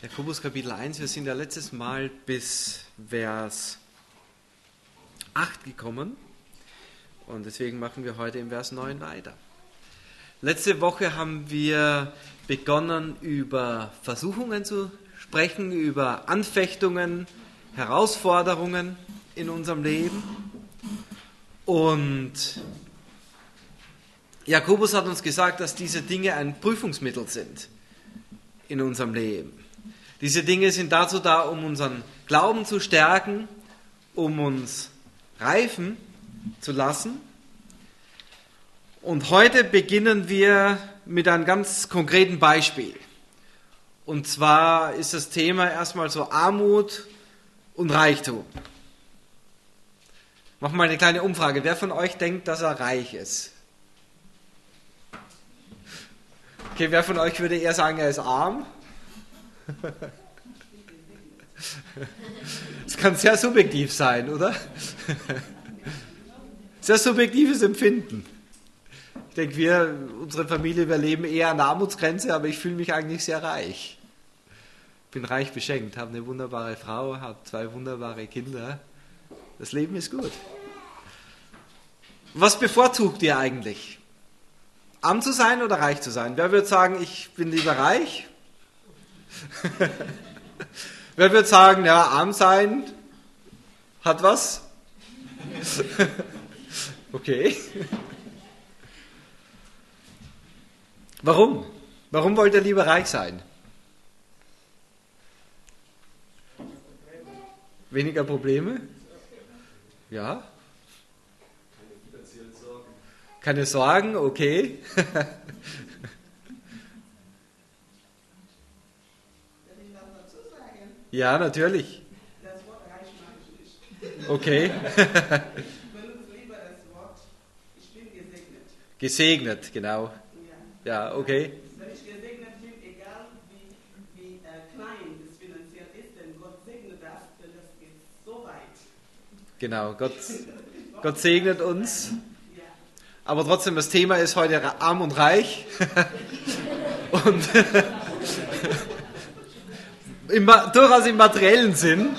Jakobus Kapitel 1, wir sind ja letztes Mal bis Vers 8 gekommen und deswegen machen wir heute im Vers 9 weiter. Letzte Woche haben wir begonnen, über Versuchungen zu sprechen, über Anfechtungen, Herausforderungen in unserem Leben. Und Jakobus hat uns gesagt, dass diese Dinge ein Prüfungsmittel sind in unserem Leben. Diese Dinge sind dazu da, um unseren Glauben zu stärken, um uns reifen zu lassen. Und heute beginnen wir mit einem ganz konkreten Beispiel. Und zwar ist das Thema erstmal so Armut und Reichtum. Mach mal eine kleine Umfrage. Wer von euch denkt, dass er reich ist? Okay, wer von euch würde eher sagen, er ist arm? Das kann sehr subjektiv sein, oder? Sehr subjektives Empfinden. Ich denke, unsere Familie, wir leben eher an der Armutsgrenze, aber ich fühle mich eigentlich sehr reich. Ich bin reich beschenkt, habe eine wunderbare Frau, habe 2 wunderbare Kinder. Das Leben ist gut. Was bevorzugt ihr eigentlich? Arm zu sein oder reich zu sein? Wer würde sagen, ich bin lieber reich? Wer würde sagen, ja, arm sein hat was? Okay. Warum? Warum wollt ihr lieber reich sein? Weniger Probleme? Ja. Keine Sorgen, okay. Ja, natürlich. Das Wort reich mag ich nicht. Okay. Ich benutze lieber das Wort, ich bin gesegnet. Gesegnet, genau. Ja, okay. Wenn ich gesegnet bin, egal wie klein das finanziell ist, denn Gott segnet das, denn das geht so weit. Genau, Gott segnet uns. Aber trotzdem, das Thema ist heute arm und reich. Und durchaus im materiellen Sinn.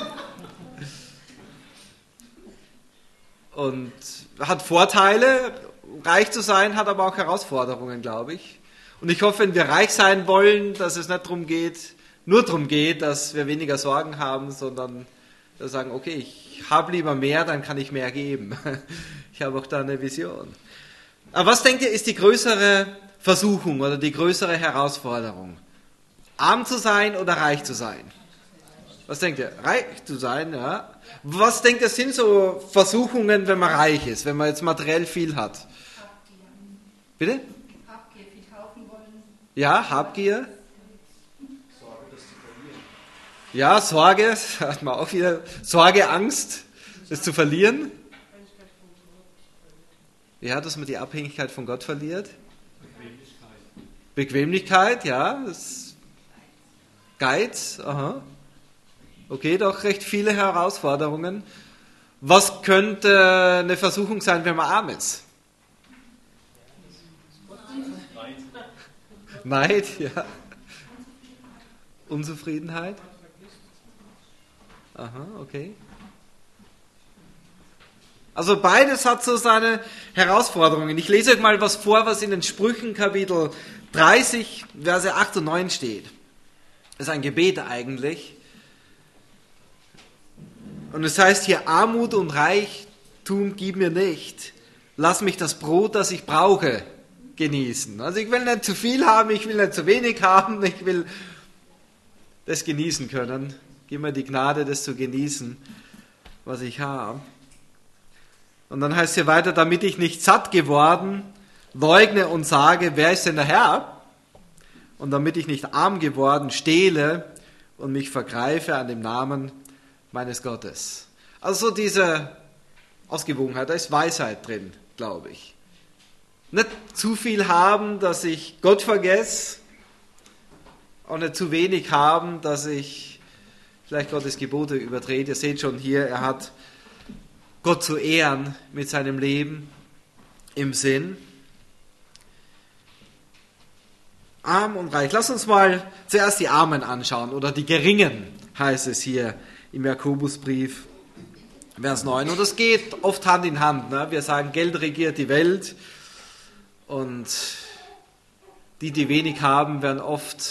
Und hat Vorteile, reich zu sein, hat aber auch Herausforderungen, glaube ich. Und ich hoffe, wenn wir reich sein wollen, dass es nicht nur darum geht, dass wir weniger Sorgen haben, sondern wir sagen, okay, ich habe lieber mehr, dann kann ich mehr geben. Ich habe auch da eine Vision. Aber was denkt ihr, ist die größere Versuchung oder die größere Herausforderung? Arm zu sein oder reich zu sein? Was denkt ihr? Reich zu sein, ja. Was denkt ihr, sind so Versuchungen, wenn man reich ist, wenn man jetzt materiell viel hat? Habgier. Bitte? Habgier, viel kaufen wollen. Ja, Habgier. Sorge, das zu verlieren. Ja, Sorge, hat man auch wieder. Sorge, Angst, das zu verlieren. Ja, dass man die Abhängigkeit von Gott verliert. Bequemlichkeit, ja. Geiz, aha. Okay, doch recht viele Herausforderungen. Was könnte eine Versuchung sein, wenn man arm ist? Neid, ja. Unzufriedenheit. Aha, okay. Also beides hat so seine Herausforderungen. Ich lese euch mal was vor, was in den Sprüchen Kapitel 30, Verse 8 und 9 steht. Das ist ein Gebet eigentlich. Und es heißt hier, Armut und Reichtum gib mir nicht. Lass mich das Brot, das ich brauche, genießen. Also ich will nicht zu viel haben, ich will nicht zu wenig haben, ich will das genießen können. Gib mir die Gnade, das zu genießen, was ich habe. Und dann heißt es hier weiter, damit ich nicht satt geworden, leugne und sage, wer ist denn der Herr? Und damit ich nicht arm geworden, stehle und mich vergreife an dem Namen meines Gottes. Also so diese Ausgewogenheit, da ist Weisheit drin, glaube ich. Nicht zu viel haben, dass ich Gott vergesse, auch nicht zu wenig haben, dass ich vielleicht Gottes Gebote übertrete. Ihr seht schon hier, er hat Gott zu ehren mit seinem Leben im Sinn. Arm und reich. Lass uns mal zuerst die Armen anschauen, oder die Geringen, heißt es hier im Jakobusbrief, Vers 9. Und das geht oft Hand in Hand. Ne? Wir sagen, Geld regiert die Welt, und die wenig haben, werden oft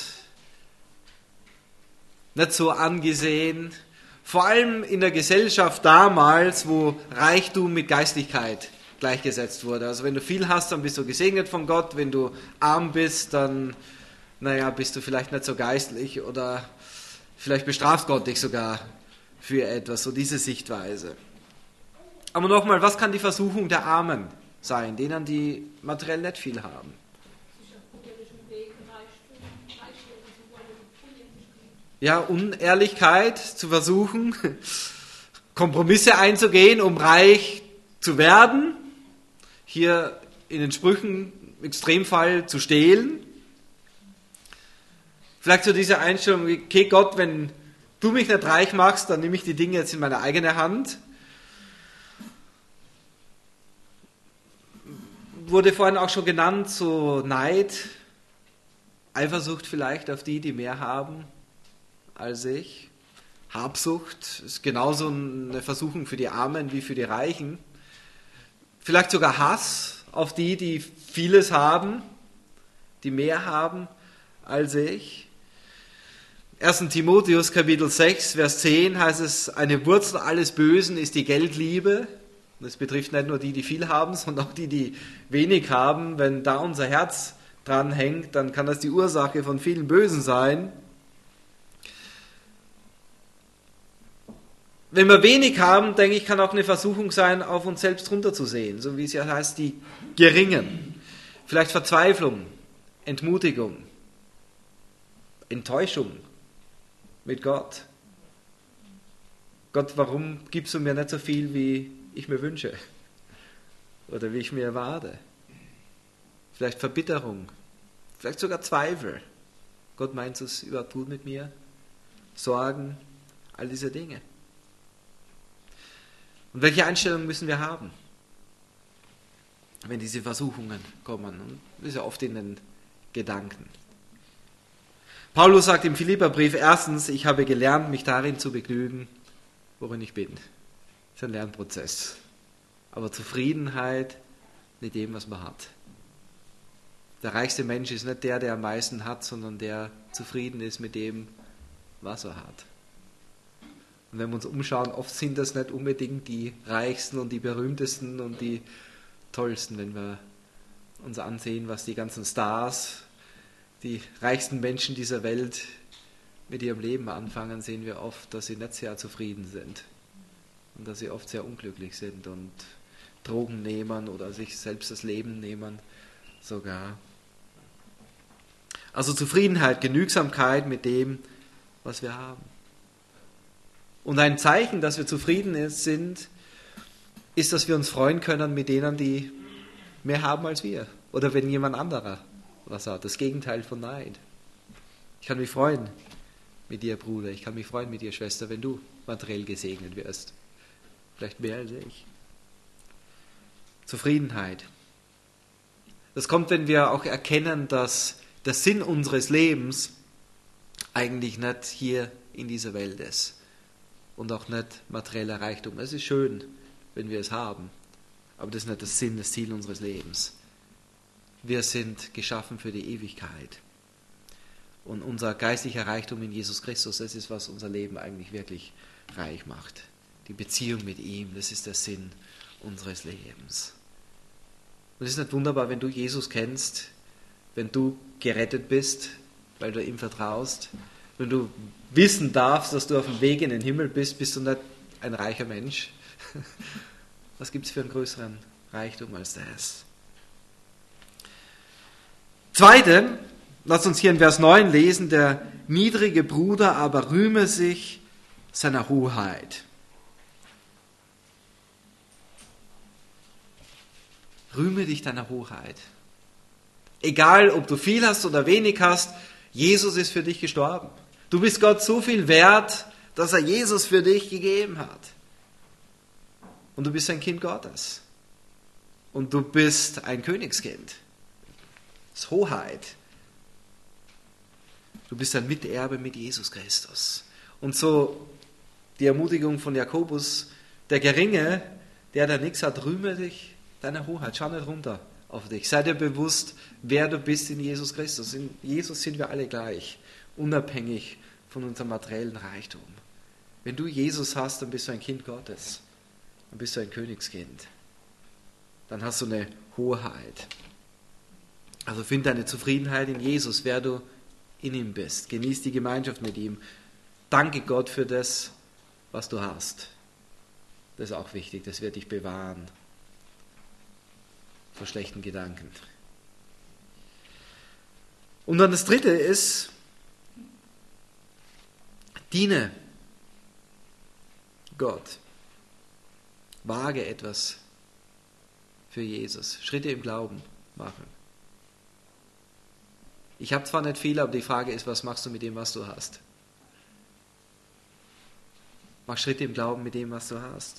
nicht so angesehen. Vor allem in der Gesellschaft damals, wo Reichtum mit Geistlichkeit gleichgesetzt wurde. Also wenn du viel hast, dann bist du gesegnet von Gott. Wenn du arm bist, dann bist du vielleicht nicht so geistlich, oder vielleicht bestraft Gott dich sogar für etwas. So diese Sichtweise. Aber nochmal, was kann die Versuchung der Armen sein, denen die materiell nicht viel haben? Ja, Unehrlichkeit zu versuchen, Kompromisse einzugehen, um reich zu werden. Hier in den Sprüchen im Extremfall zu stehlen. Vielleicht so diese Einstellung, okay Gott, wenn du mich nicht reich machst, dann nehme ich die Dinge jetzt in meine eigene Hand. Wurde vorhin auch schon genannt, so Neid, Eifersucht vielleicht auf die mehr haben als ich. Habsucht ist genauso eine Versuchung für die Armen wie für die Reichen. Vielleicht sogar Hass auf die vieles haben, die mehr haben als ich. 1. Timotheus Kapitel 6, Vers 10 heißt es, eine Wurzel alles Bösen ist die Geldliebe. Das betrifft nicht nur die viel haben, sondern auch die wenig haben. Wenn da unser Herz dran hängt, dann kann das die Ursache von vielen Bösen sein. Wenn wir wenig haben, denke ich, kann auch eine Versuchung sein, auf uns selbst runterzusehen, so wie es ja heißt, die Geringen. Vielleicht Verzweiflung, Entmutigung, Enttäuschung mit Gott. Gott, warum gibst du mir nicht so viel, wie ich mir wünsche oder wie ich mir erwarte? Vielleicht Verbitterung, vielleicht sogar Zweifel. Gott meint es überhaupt gut mit mir? Sorgen, all diese Dinge. Und welche Einstellung müssen wir haben, wenn diese Versuchungen kommen? Und das ist ja oft in den Gedanken. Paulus sagt im Philipperbrief, erstens, ich habe gelernt, mich darin zu begnügen, worin ich bin. Das ist ein Lernprozess. Aber Zufriedenheit mit dem, was man hat. Der reichste Mensch ist nicht der am meisten hat, sondern der zufrieden ist mit dem, was er hat. Und wenn wir uns umschauen, oft sind das nicht unbedingt die Reichsten und die Berühmtesten und die Tollsten, wenn wir uns ansehen, was die ganzen Stars, die reichsten Menschen dieser Welt mit ihrem Leben anfangen, sehen wir oft, dass sie nicht sehr zufrieden sind und dass sie oft sehr unglücklich sind und Drogen nehmen oder sich selbst das Leben nehmen sogar. Also Zufriedenheit, Genügsamkeit mit dem, was wir haben. Und ein Zeichen, dass wir zufrieden sind, ist, dass wir uns freuen können mit denen, die mehr haben als wir. Oder wenn jemand anderer was hat. Das Gegenteil von Neid. Ich kann mich freuen mit dir, Bruder. Ich kann mich freuen mit dir, Schwester, wenn du materiell gesegnet wirst. Vielleicht mehr als ich. Zufriedenheit. Das kommt, wenn wir auch erkennen, dass der Sinn unseres Lebens eigentlich nicht hier in dieser Welt ist. Und auch nicht materieller Reichtum. Es ist schön, wenn wir es haben, aber das ist nicht das Sinn, das Ziel unseres Lebens. Wir sind geschaffen für die Ewigkeit. Und unser geistlicher Reichtum in Jesus Christus, das ist, was unser Leben eigentlich wirklich reich macht. Die Beziehung mit ihm, das ist der Sinn unseres Lebens. Und es ist nicht wunderbar, wenn du Jesus kennst, wenn du gerettet bist, weil du ihm vertraust, wenn du wissen darfst, dass du auf dem Weg in den Himmel bist, bist du nicht ein reicher Mensch. Was gibt es für einen größeren Reichtum als das? Zweite, lasst uns hier in Vers 9 lesen, der niedrige Bruder aber rühme sich seiner Hoheit. Rühme dich deiner Hoheit. Egal, ob du viel hast oder wenig hast, Jesus ist für dich gestorben. Du bist Gott so viel wert, dass er Jesus für dich gegeben hat. Und du bist ein Kind Gottes. Und du bist ein Königskind. Das ist Hoheit. Du bist ein Miterbe mit Jesus Christus. Und so die Ermutigung von Jakobus, der Geringe, der da nichts hat, rühme dich deiner Hoheit. Schau nicht runter auf dich. Sei dir bewusst, wer du bist in Jesus Christus. In Jesus sind wir alle gleich, unabhängig von unserem materiellen Reichtum. Wenn du Jesus hast, dann bist du ein Kind Gottes. Dann bist du ein Königskind. Dann hast du eine Hoheit. Also find deine Zufriedenheit in Jesus, wer du in ihm bist. Genieß die Gemeinschaft mit ihm. Danke Gott für das, was du hast. Das ist auch wichtig, das wird dich bewahren vor schlechten Gedanken. Und dann das Dritte ist, diene Gott. Wage etwas für Jesus. Schritte im Glauben machen. Ich habe zwar nicht viel, aber die Frage ist, was machst du mit dem, was du hast? Mach Schritte im Glauben mit dem, was du hast.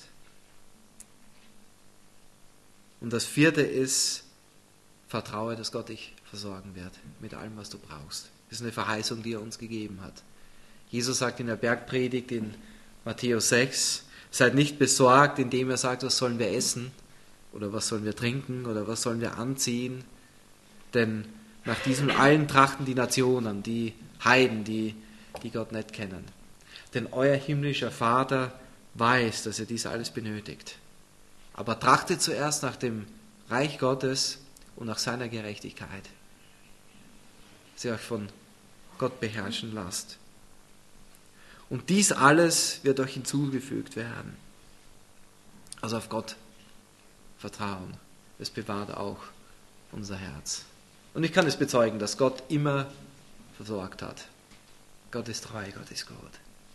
Und das vierte ist, vertraue, dass Gott dich versorgen wird mit allem, was du brauchst. Das ist eine Verheißung, die er uns gegeben hat. Jesus sagt in der Bergpredigt in Matthäus 6, seid nicht besorgt, indem er sagt, was sollen wir essen oder was sollen wir trinken oder was sollen wir anziehen. Denn nach diesem allen trachten die Nationen, die Heiden, die Gott nicht kennen. Denn euer himmlischer Vater weiß, dass ihr dies alles benötigt. Aber trachtet zuerst nach dem Reich Gottes und nach seiner Gerechtigkeit, dass ihr euch von Gott beherrschen lasst. Und dies alles wird euch hinzugefügt werden. Also auf Gott vertrauen. Das bewahrt auch unser Herz. Und ich kann es bezeugen, dass Gott immer versorgt hat. Gott ist treu, Gott ist gut.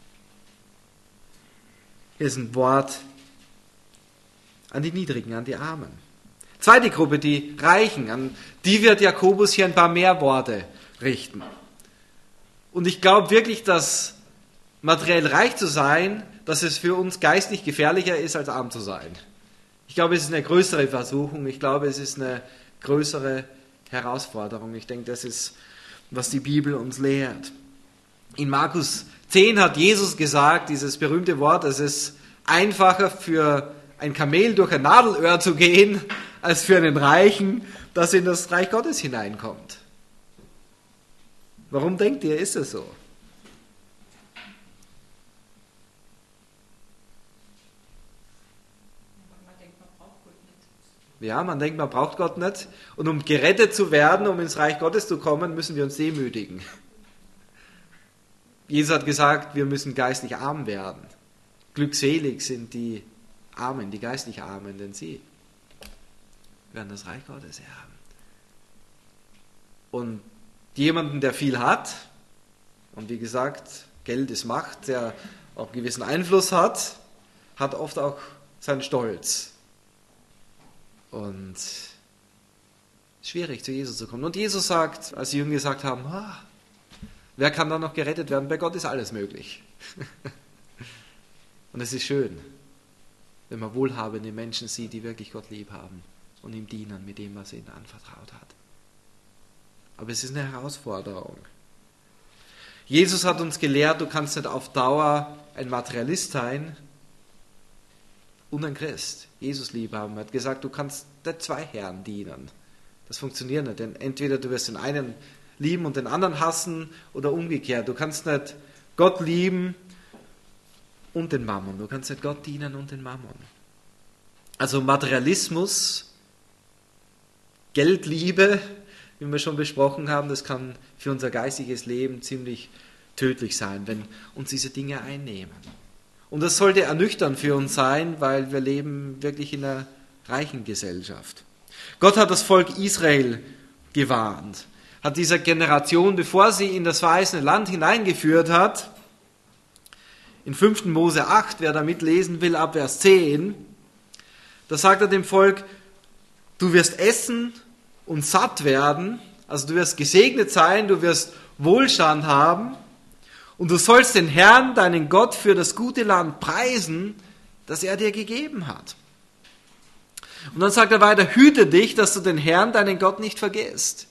Hier ist ein Wort an die Niedrigen, an die Armen. Zweite Gruppe, die Reichen, an die wird Jakobus hier ein paar mehr Worte richten. Und ich glaube wirklich, dass materiell reich zu sein, dass es für uns geistlich gefährlicher ist, als arm zu sein. Ich glaube, es ist eine größere Versuchung. Ich glaube, es ist eine größere Herausforderung. Ich denke, das ist, was die Bibel uns lehrt. In Markus 10 hat Jesus gesagt, dieses berühmte Wort, es ist einfacher für ein Kamel durch ein Nadelöhr zu gehen, als für einen Reichen, dass in das Reich Gottes hineinkommt. Warum denkt ihr, ist es so? Ja, man denkt, man braucht Gott nicht. Und um gerettet zu werden, um ins Reich Gottes zu kommen, müssen wir uns demütigen. Jesus hat gesagt, wir müssen geistlich arm werden. Glückselig sind die Armen, die geistlich Armen, denn sie werden das Reich Gottes erben. Und jemanden, der viel hat, und wie gesagt, Geld ist Macht, der auch einen gewissen Einfluss hat, hat oft auch seinen Stolz. Und es ist schwierig, zu Jesus zu kommen. Und Jesus sagt, als die Jünger gesagt haben, wer kann da noch gerettet werden? Bei Gott ist alles möglich. Und es ist schön, wenn man wohlhabende Menschen sieht, die wirklich Gott lieb haben und ihm dienen mit dem, was er ihnen anvertraut hat. Aber es ist eine Herausforderung. Jesus hat uns gelehrt, du kannst nicht auf Dauer ein Materialist sein und ein Christ. Jesus lieb haben. Er hat gesagt, du kannst nicht zwei Herren dienen. Das funktioniert nicht, denn entweder du wirst den einen lieben und den anderen hassen oder umgekehrt. Du kannst nicht Gott lieben und den Mammon. Du kannst nicht Gott dienen und den Mammon. Also Materialismus, Geldliebe, wie wir schon besprochen haben, das kann für unser geistiges Leben ziemlich tödlich sein, wenn uns diese Dinge einnehmen. Und das sollte ernüchternd für uns sein, weil wir leben wirklich in einer reichen Gesellschaft. Gott hat das Volk Israel gewarnt, hat dieser Generation, bevor sie in das verheißene Land hineingeführt hat, in 5. Mose 8, wer da mitlesen will, ab Vers 10, da sagt er dem Volk, du wirst essen und satt werden, also du wirst gesegnet sein, du wirst Wohlstand haben und du sollst den Herrn, deinen Gott, für das gute Land preisen, das er dir gegeben hat. Und dann sagt er weiter, hüte dich, dass du den Herrn, deinen Gott, nicht vergisst.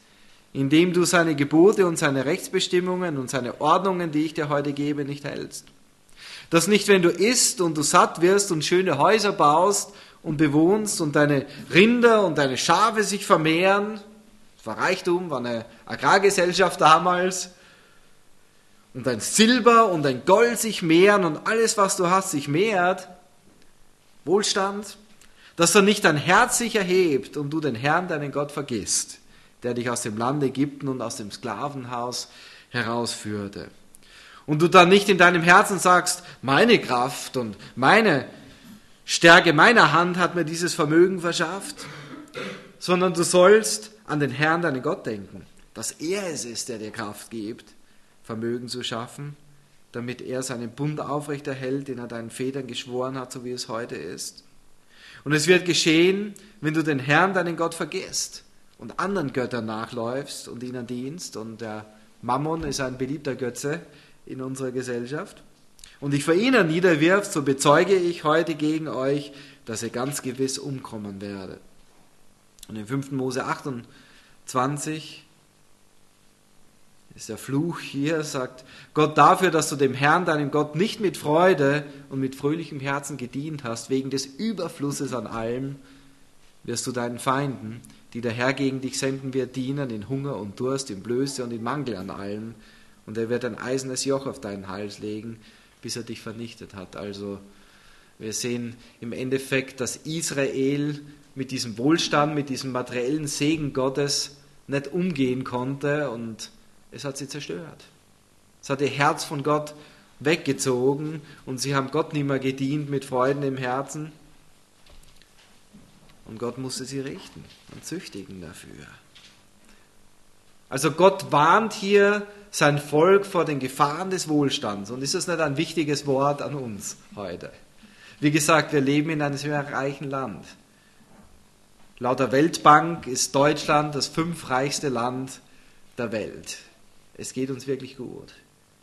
indem du seine Gebote und seine Rechtsbestimmungen und seine Ordnungen, die ich dir heute gebe, nicht hältst. Dass nicht, wenn du isst und du satt wirst und schöne Häuser baust und bewohnst und deine Rinder und deine Schafe sich vermehren, das war Reichtum, war eine Agrargesellschaft damals, und dein Silber und dein Gold sich mehren und alles, was du hast, sich mehrt, Wohlstand, dass dann nicht dein Herz sich erhebt und du den Herrn, deinen Gott, vergisst, der dich aus dem Land Ägypten und aus dem Sklavenhaus herausführte. Und du dann nicht in deinem Herzen sagst, meine Kraft und meine Stärke meiner Hand hat mir dieses Vermögen verschafft, sondern du sollst an den Herrn, deinen Gott, denken, dass er es ist, der dir Kraft gibt, Vermögen zu schaffen, damit er seinen Bund aufrechterhält, den er deinen Vätern geschworen hat, so wie es heute ist. Und es wird geschehen, wenn du den Herrn, deinen Gott, vergisst und anderen Göttern nachläufst und ihnen dienst. Und der Mammon ist ein beliebter Götze in unserer Gesellschaft. Und dich vor ihnen niederwirfst, so bezeuge ich heute gegen euch, dass ihr ganz gewiss umkommen werdet. Und in 5. Mose 28 ist der Fluch hier, sagt Gott, dafür, dass du dem Herrn, deinem Gott, nicht mit Freude und mit fröhlichem Herzen gedient hast, wegen des Überflusses an allem, wirst du deinen Feinden, die der Herr gegen dich senden wird, dienen in Hunger und Durst, in Blöße und in Mangel an allem. Und er wird ein eisernes Joch auf deinen Hals legen, bis er dich vernichtet hat. Also wir sehen im Endeffekt, dass Israel mit diesem Wohlstand, mit diesem materiellen Segen Gottes nicht umgehen konnte und es hat sie zerstört. Es hat ihr Herz von Gott weggezogen und sie haben Gott nicht mehr gedient mit Freuden im Herzen. Und Gott musste sie richten und züchtigen dafür. Also Gott warnt hier sein Volk vor den Gefahren des Wohlstands. Und ist das nicht ein wichtiges Wort an uns heute? Wie gesagt, wir leben in einem sehr reichen Land. Laut der Weltbank ist Deutschland das 5. reichste Land der Welt. Es geht uns wirklich gut.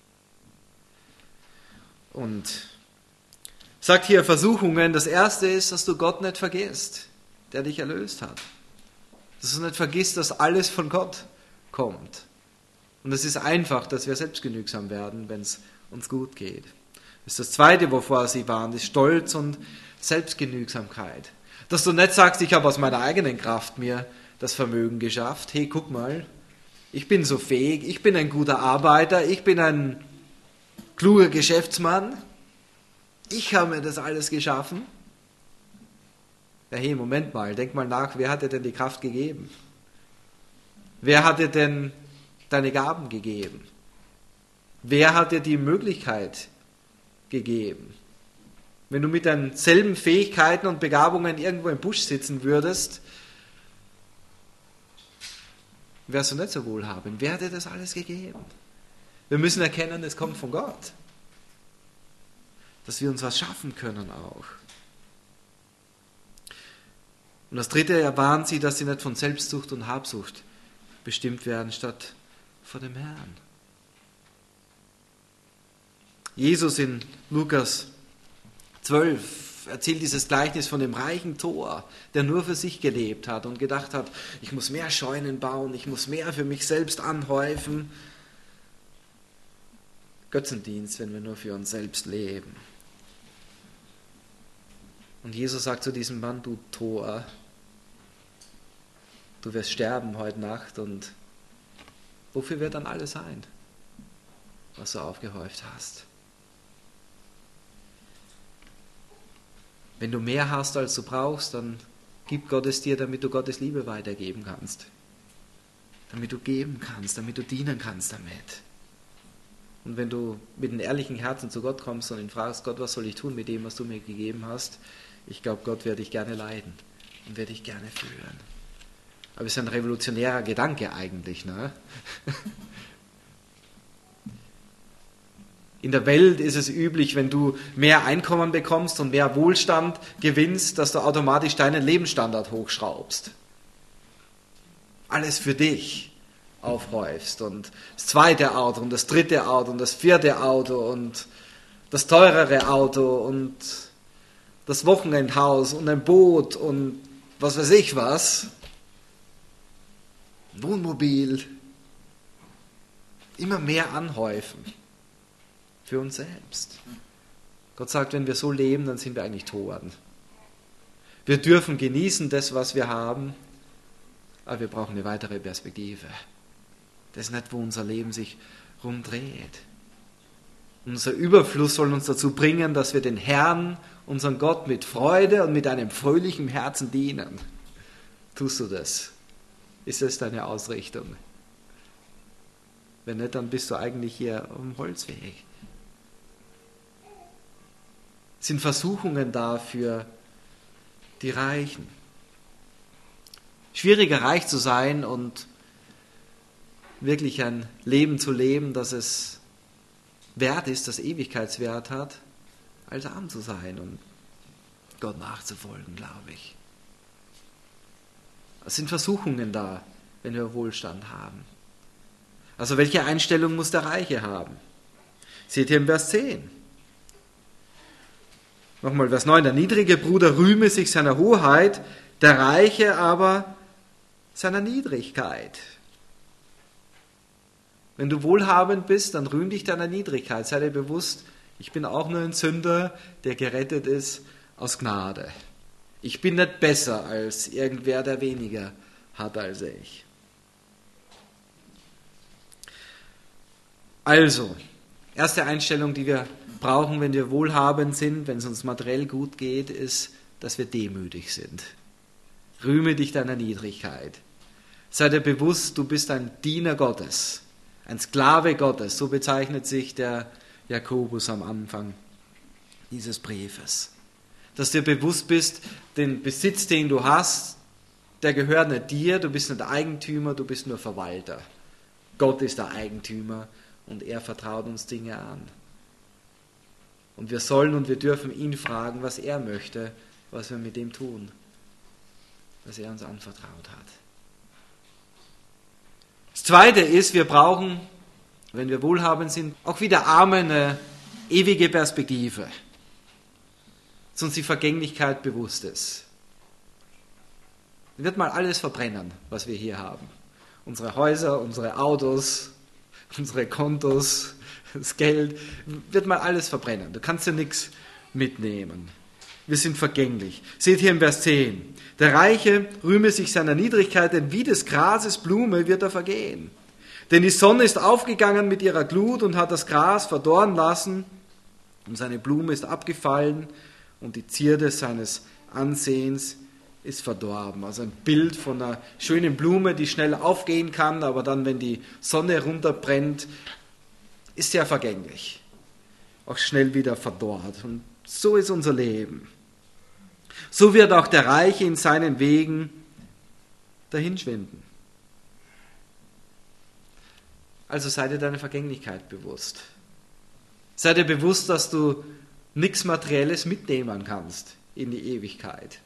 Und sagt hier Versuchungen, das erste ist, dass du Gott nicht vergisst, der dich erlöst hat. Dass du nicht vergisst, dass alles von Gott kommt. Und es ist einfach, dass wir selbstgenügsam werden, wenn es uns gut geht. Das ist das Zweite, wovor sie warnen, ist Stolz und Selbstgenügsamkeit. Dass du nicht sagst, ich habe aus meiner eigenen Kraft mir das Vermögen geschafft. Hey, guck mal, ich bin so fähig, ich bin ein guter Arbeiter, ich bin ein kluger Geschäftsmann. Ich habe mir das alles geschaffen. Ja, hey, Moment mal, denk mal nach, wer hat dir denn die Kraft gegeben? Wer hat dir denn deine Gaben gegeben? Wer hat dir die Möglichkeit gegeben? Wenn du mit deinen selben Fähigkeiten und Begabungen irgendwo im Busch sitzen würdest, wärst du nicht so wohlhabend. Wer hat dir das alles gegeben? Wir müssen erkennen, es kommt von Gott. Dass wir uns was schaffen können auch. Und das Dritte, erwarnt sie, dass sie nicht von Selbstsucht und Habsucht bestimmt werden, statt vor dem Herrn. Jesus in Lukas 12 erzählt dieses Gleichnis von dem reichen Tor, der nur für sich gelebt hat und gedacht hat, ich muss mehr Scheunen bauen, ich muss mehr für mich selbst anhäufen. Götzendienst, wenn wir nur für uns selbst leben. Und Jesus sagt zu diesem Mann, du Tor, du wirst sterben heute Nacht und wofür wird dann alles sein, was du aufgehäuft hast? Wenn du mehr hast, als du brauchst, dann gibt Gott es dir, damit du Gottes Liebe weitergeben kannst. Damit du geben kannst, damit du dienen kannst damit. Und wenn du mit einem ehrlichen Herzen zu Gott kommst und ihn fragst, Gott, was soll ich tun mit dem, was du mir gegeben hast? Ich glaube, Gott wird dich gerne leiden und wird dich gerne führen. Aber es ist ein revolutionärer Gedanke eigentlich, ne? In der Welt ist es üblich, wenn du mehr Einkommen bekommst und mehr Wohlstand gewinnst, dass du automatisch deinen Lebensstandard hochschraubst. Alles für dich aufhäufst. Und das zweite Auto und das dritte Auto und das vierte Auto und das teurere Auto und das Wochenendhaus und ein Boot und was weiß ich was. Wohnmobil. immer mehr anhäufen für uns selbst. Gott sagt, wenn wir so leben, dann sind wir eigentlich Toren. Wir dürfen genießen das, was wir haben, aber wir brauchen eine weitere Perspektive. Das ist nicht, wo unser Leben sich rumdreht. Unser Überfluss soll uns dazu bringen, dass wir den Herrn, unseren Gott, mit Freude und mit einem fröhlichen Herzen dienen. Tust du das? Ist das deine Ausrichtung? Wenn nicht, dann bist du eigentlich hier auf dem Holzweg. Sind Versuchungen da für die Reichen? Schwieriger reich zu sein und wirklich ein Leben zu leben, das es wert ist, das Ewigkeitswert hat, als arm zu sein und Gott nachzufolgen, glaube ich. Es sind Versuchungen da, wenn wir Wohlstand haben. Also welche Einstellung muss der Reiche haben? Seht ihr im Vers 10. Nochmal Vers 9. Der niedrige Bruder rühme sich seiner Hoheit, der Reiche aber seiner Niedrigkeit. Wenn du wohlhabend bist, dann rühm dich deiner Niedrigkeit. Sei dir bewusst, ich bin auch nur ein Sünder, der gerettet ist aus Gnade. Ich bin nicht besser als irgendwer, der weniger hat als ich. Also, erste Einstellung, die wir brauchen, wenn wir wohlhabend sind, wenn es uns materiell gut geht, ist, dass wir demütig sind. Rühme dich deiner Niedrigkeit. Sei dir bewusst, du bist ein Diener Gottes, ein Sklave Gottes. So bezeichnet sich der Jakobus am Anfang dieses Briefes. Dass du dir bewusst bist, den Besitz, den du hast, der gehört nicht dir, du bist nicht Eigentümer, du bist nur Verwalter. Gott ist der Eigentümer und er vertraut uns Dinge an. Und wir sollen und wir dürfen ihn fragen, was er möchte, was wir mit dem tun, was er uns anvertraut hat. Das Zweite ist, wir brauchen, wenn wir wohlhabend sind, auch wie der Arme eine ewige Perspektive, dass uns die Vergänglichkeit bewusst ist. Wird mal alles verbrennen, was wir hier haben. Unsere Häuser, unsere Autos, unsere Kontos, das Geld, wird mal alles verbrennen. Du kannst ja nichts mitnehmen. Wir sind vergänglich. Seht hier im Vers 10. Der Reiche rühme sich seiner Niedrigkeit, denn wie des Grases Blume wird er vergehen. Denn die Sonne ist aufgegangen mit ihrer Glut und hat das Gras verdorren lassen und seine Blume ist abgefallen und die Zierde seines Ansehens ist verdorben. Also ein Bild von einer schönen Blume, die schnell aufgehen kann, aber dann, wenn die Sonne runterbrennt, ist ja vergänglich. Auch schnell wieder verdorrt. Und so ist unser Leben. So wird auch der Reiche in seinen Wegen dahinschwinden. Also sei dir deiner Vergänglichkeit bewusst. Sei dir bewusst, dass du nichts Materielles mitnehmen kannst in die Ewigkeit.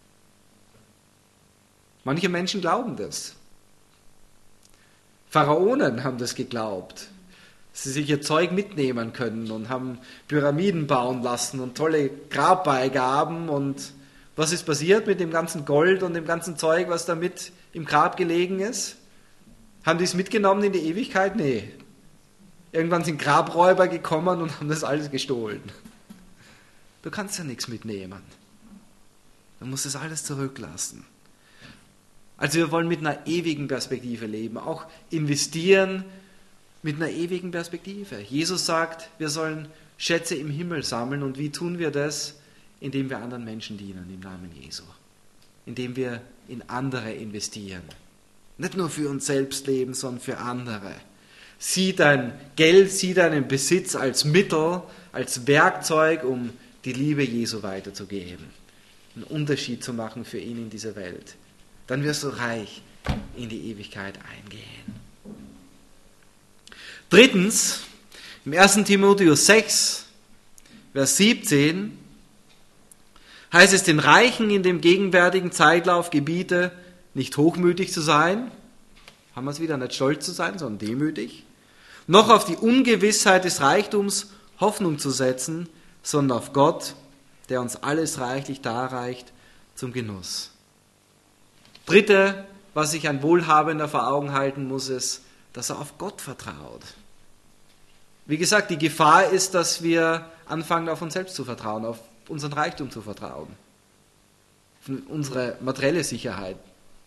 Manche Menschen glauben das. Pharaonen haben das geglaubt, dass sie sich ihr Zeug mitnehmen können und haben Pyramiden bauen lassen und tolle Grabbeigaben. Und was ist passiert mit dem ganzen Gold und dem ganzen Zeug, was da mit im Grab gelegen ist? Haben die es mitgenommen in die Ewigkeit? Nee. Irgendwann sind Grabräuber gekommen und haben das alles gestohlen. Du kannst ja nichts mitnehmen. Du musst das alles zurücklassen. Also wir wollen mit einer ewigen Perspektive leben, auch investieren mit einer ewigen Perspektive. Jesus sagt, wir sollen Schätze im Himmel sammeln. Und wie tun wir das? Indem wir anderen Menschen dienen im Namen Jesu. Indem wir in andere investieren. Nicht nur für uns selbst leben, sondern für andere. Sieh dein Geld, sieh deinen Besitz als Mittel, als Werkzeug, um die Liebe Jesu weiterzugeben. Einen Unterschied zu machen für ihn in dieser Welt. Dann wirst du reich in die Ewigkeit eingehen. Drittens, im 1. Timotheus 6, Vers 17, heißt es, den Reichen in dem gegenwärtigen Zeitlauf gebiete, nicht hochmütig zu sein, haben wir es wieder, nicht stolz zu sein, sondern demütig, noch auf die Ungewissheit des Reichtums Hoffnung zu setzen, sondern auf Gott, der uns alles reichlich darreicht zum Genuss. Dritte, was sich ein Wohlhabender vor Augen halten muss, ist, dass er auf Gott vertraut. Wie gesagt, die Gefahr ist, dass wir anfangen, auf uns selbst zu vertrauen, auf unseren Reichtum zu vertrauen, auf unsere materielle Sicherheit,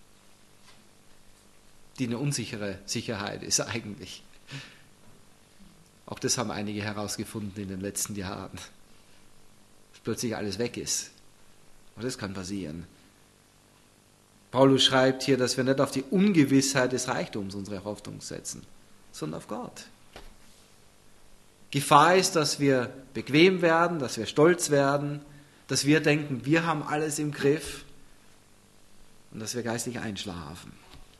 die eine unsichere Sicherheit ist eigentlich. Auch das haben einige herausgefunden in den letzten Jahren, dass plötzlich alles weg ist. Aber das kann passieren. Paulus schreibt hier, dass wir nicht auf die Ungewissheit des Reichtums unsere Hoffnung setzen, sondern auf Gott. Gefahr ist, dass wir bequem werden, dass wir stolz werden, dass wir denken, wir haben alles im Griff und dass wir geistig einschlafen.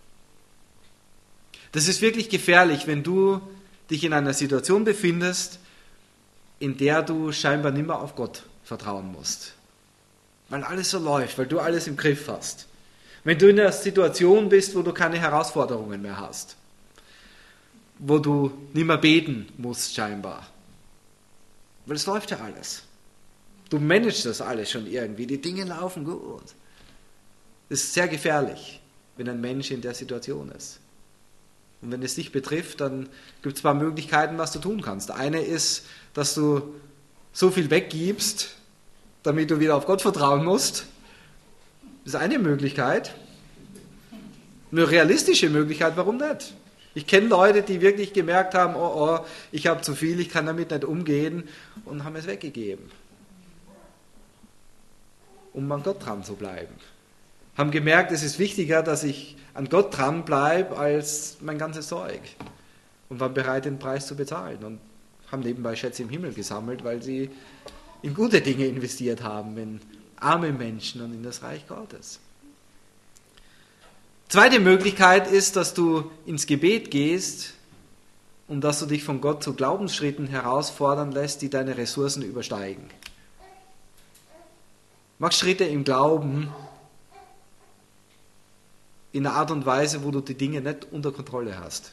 Das ist wirklich gefährlich, wenn du dich in einer Situation befindest, in der du scheinbar nicht mehr auf Gott vertrauen musst. Weil alles so läuft, weil du alles im Griff hast. Wenn du in einer Situation bist, wo du keine Herausforderungen mehr hast, wo du nicht mehr beten musst scheinbar. Weil es läuft ja alles. Du managst das alles schon irgendwie, die Dinge laufen gut. Es ist sehr gefährlich, wenn ein Mensch in der Situation ist. Und wenn es dich betrifft, dann gibt es ein paar Möglichkeiten, was du tun kannst. Eine ist, dass du so viel weggibst, damit du wieder auf Gott vertrauen musst. Das ist eine Möglichkeit. Eine realistische Möglichkeit, warum nicht? Ich kenne Leute, die wirklich gemerkt haben, ich habe zu viel, ich kann damit nicht umgehen und haben es weggegeben. Um an Gott dran zu bleiben. Haben gemerkt, es ist wichtiger, dass ich an Gott dran bleibe, als mein ganzes Zeug. Und waren bereit, den Preis zu bezahlen. Und haben nebenbei Schätze im Himmel gesammelt, weil sie in gute Dinge investiert haben, in arme Menschen und in das Reich Gottes. Zweite Möglichkeit ist, dass du ins Gebet gehst und dass du dich von Gott zu Glaubensschritten herausfordern lässt, die deine Ressourcen übersteigen. Mach Schritte im Glauben in einer Art und Weise, wo du die Dinge nicht unter Kontrolle hast.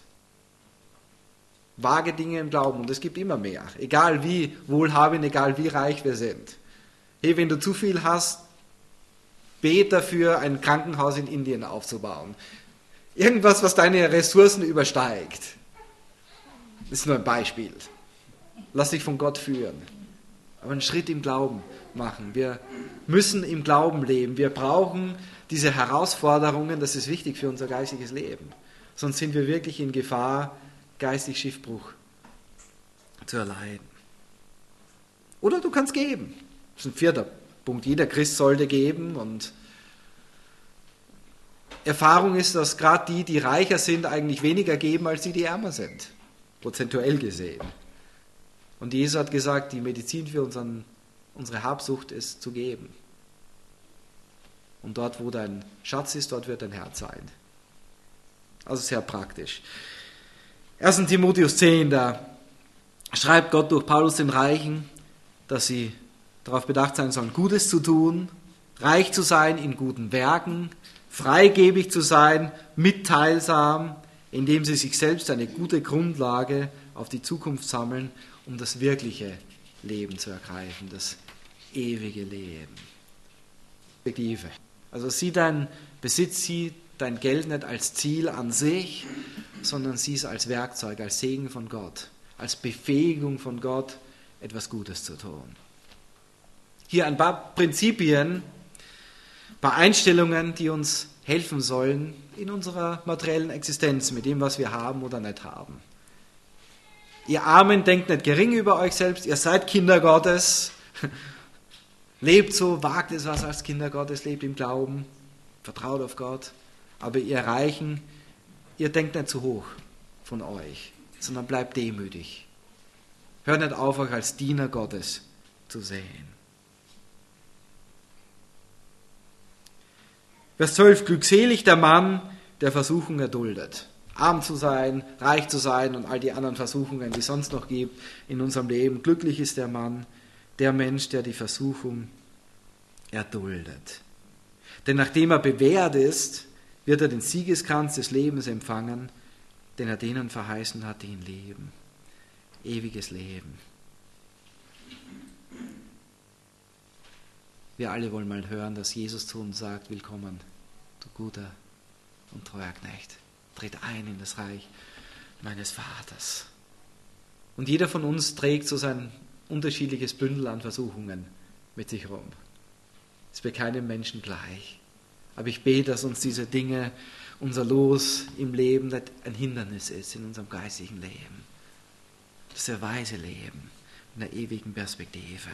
Wage Dinge im Glauben und es gibt immer mehr. Egal wie wohlhabend, egal wie reich wir sind. Hey, wenn du zu viel hast, bet dafür, ein Krankenhaus in Indien aufzubauen. Irgendwas, was deine Ressourcen übersteigt. Das ist nur ein Beispiel. Lass dich von Gott führen. Aber einen Schritt im Glauben machen. Wir müssen im Glauben leben. Wir brauchen diese Herausforderungen. Das ist wichtig für unser geistiges Leben. Sonst sind wir wirklich in Gefahr, geistig Schiffbruch zu erleiden. Oder du kannst geben. Das ist ein vierter Punkt. Jeder Christ sollte geben und Erfahrung ist, dass gerade die, die reicher sind, eigentlich weniger geben als die, die ärmer sind. Prozentuell gesehen. Und Jesus hat gesagt, die Medizin für unsere Habsucht ist zu geben. Und dort, wo dein Schatz ist, dort wird dein Herz sein. Also sehr praktisch. 1. Timotheus 10, da schreibt Gott durch Paulus den Reichen, dass sie darauf bedacht sein sollen, Gutes zu tun, reich zu sein in guten Werken, freigebig zu sein, mitteilsam, indem sie sich selbst eine gute Grundlage auf die Zukunft sammeln, um das wirkliche Leben zu ergreifen, das ewige Leben. Perspektive. Also sieh deinen Besitz, sieh dein Geld nicht als Ziel an sich, sondern sieh es als Werkzeug, als Segen von Gott, als Befähigung von Gott, etwas Gutes zu tun. Hier ein paar Prinzipien, ein paar Einstellungen, die uns helfen sollen in unserer materiellen Existenz, mit dem, was wir haben oder nicht haben. Ihr Armen, denkt nicht gering über euch selbst, ihr seid Kinder Gottes. Lebt so, wagt es was als Kinder Gottes, lebt im Glauben, vertraut auf Gott. Aber ihr Reichen, ihr denkt nicht zu hoch von euch, sondern bleibt demütig. Hört nicht auf, euch als Diener Gottes zu sehen. Vers 12, glückselig der Mann, der Versuchung erduldet. Arm zu sein, reich zu sein und all die anderen Versuchungen, die es sonst noch gibt in unserem Leben. Glücklich ist der Mann, der Mensch, der die Versuchung erduldet. Denn nachdem er bewährt ist, wird er den Siegeskranz des Lebens empfangen, den er denen verheißen hat, die ihn leben. Ewiges Leben. Wir alle wollen mal hören, dass Jesus zu uns sagt, willkommen, du guter und treuer Knecht. Tritt ein in das Reich meines Vaters. Und jeder von uns trägt so sein unterschiedliches Bündel an Versuchungen mit sich rum. Ist bei keinem Menschen gleich. Aber ich bete, dass uns diese Dinge, unser Los im Leben nicht ein Hindernis ist in unserem geistigen Leben. Dass wir weise leben, in einer ewigen Perspektive.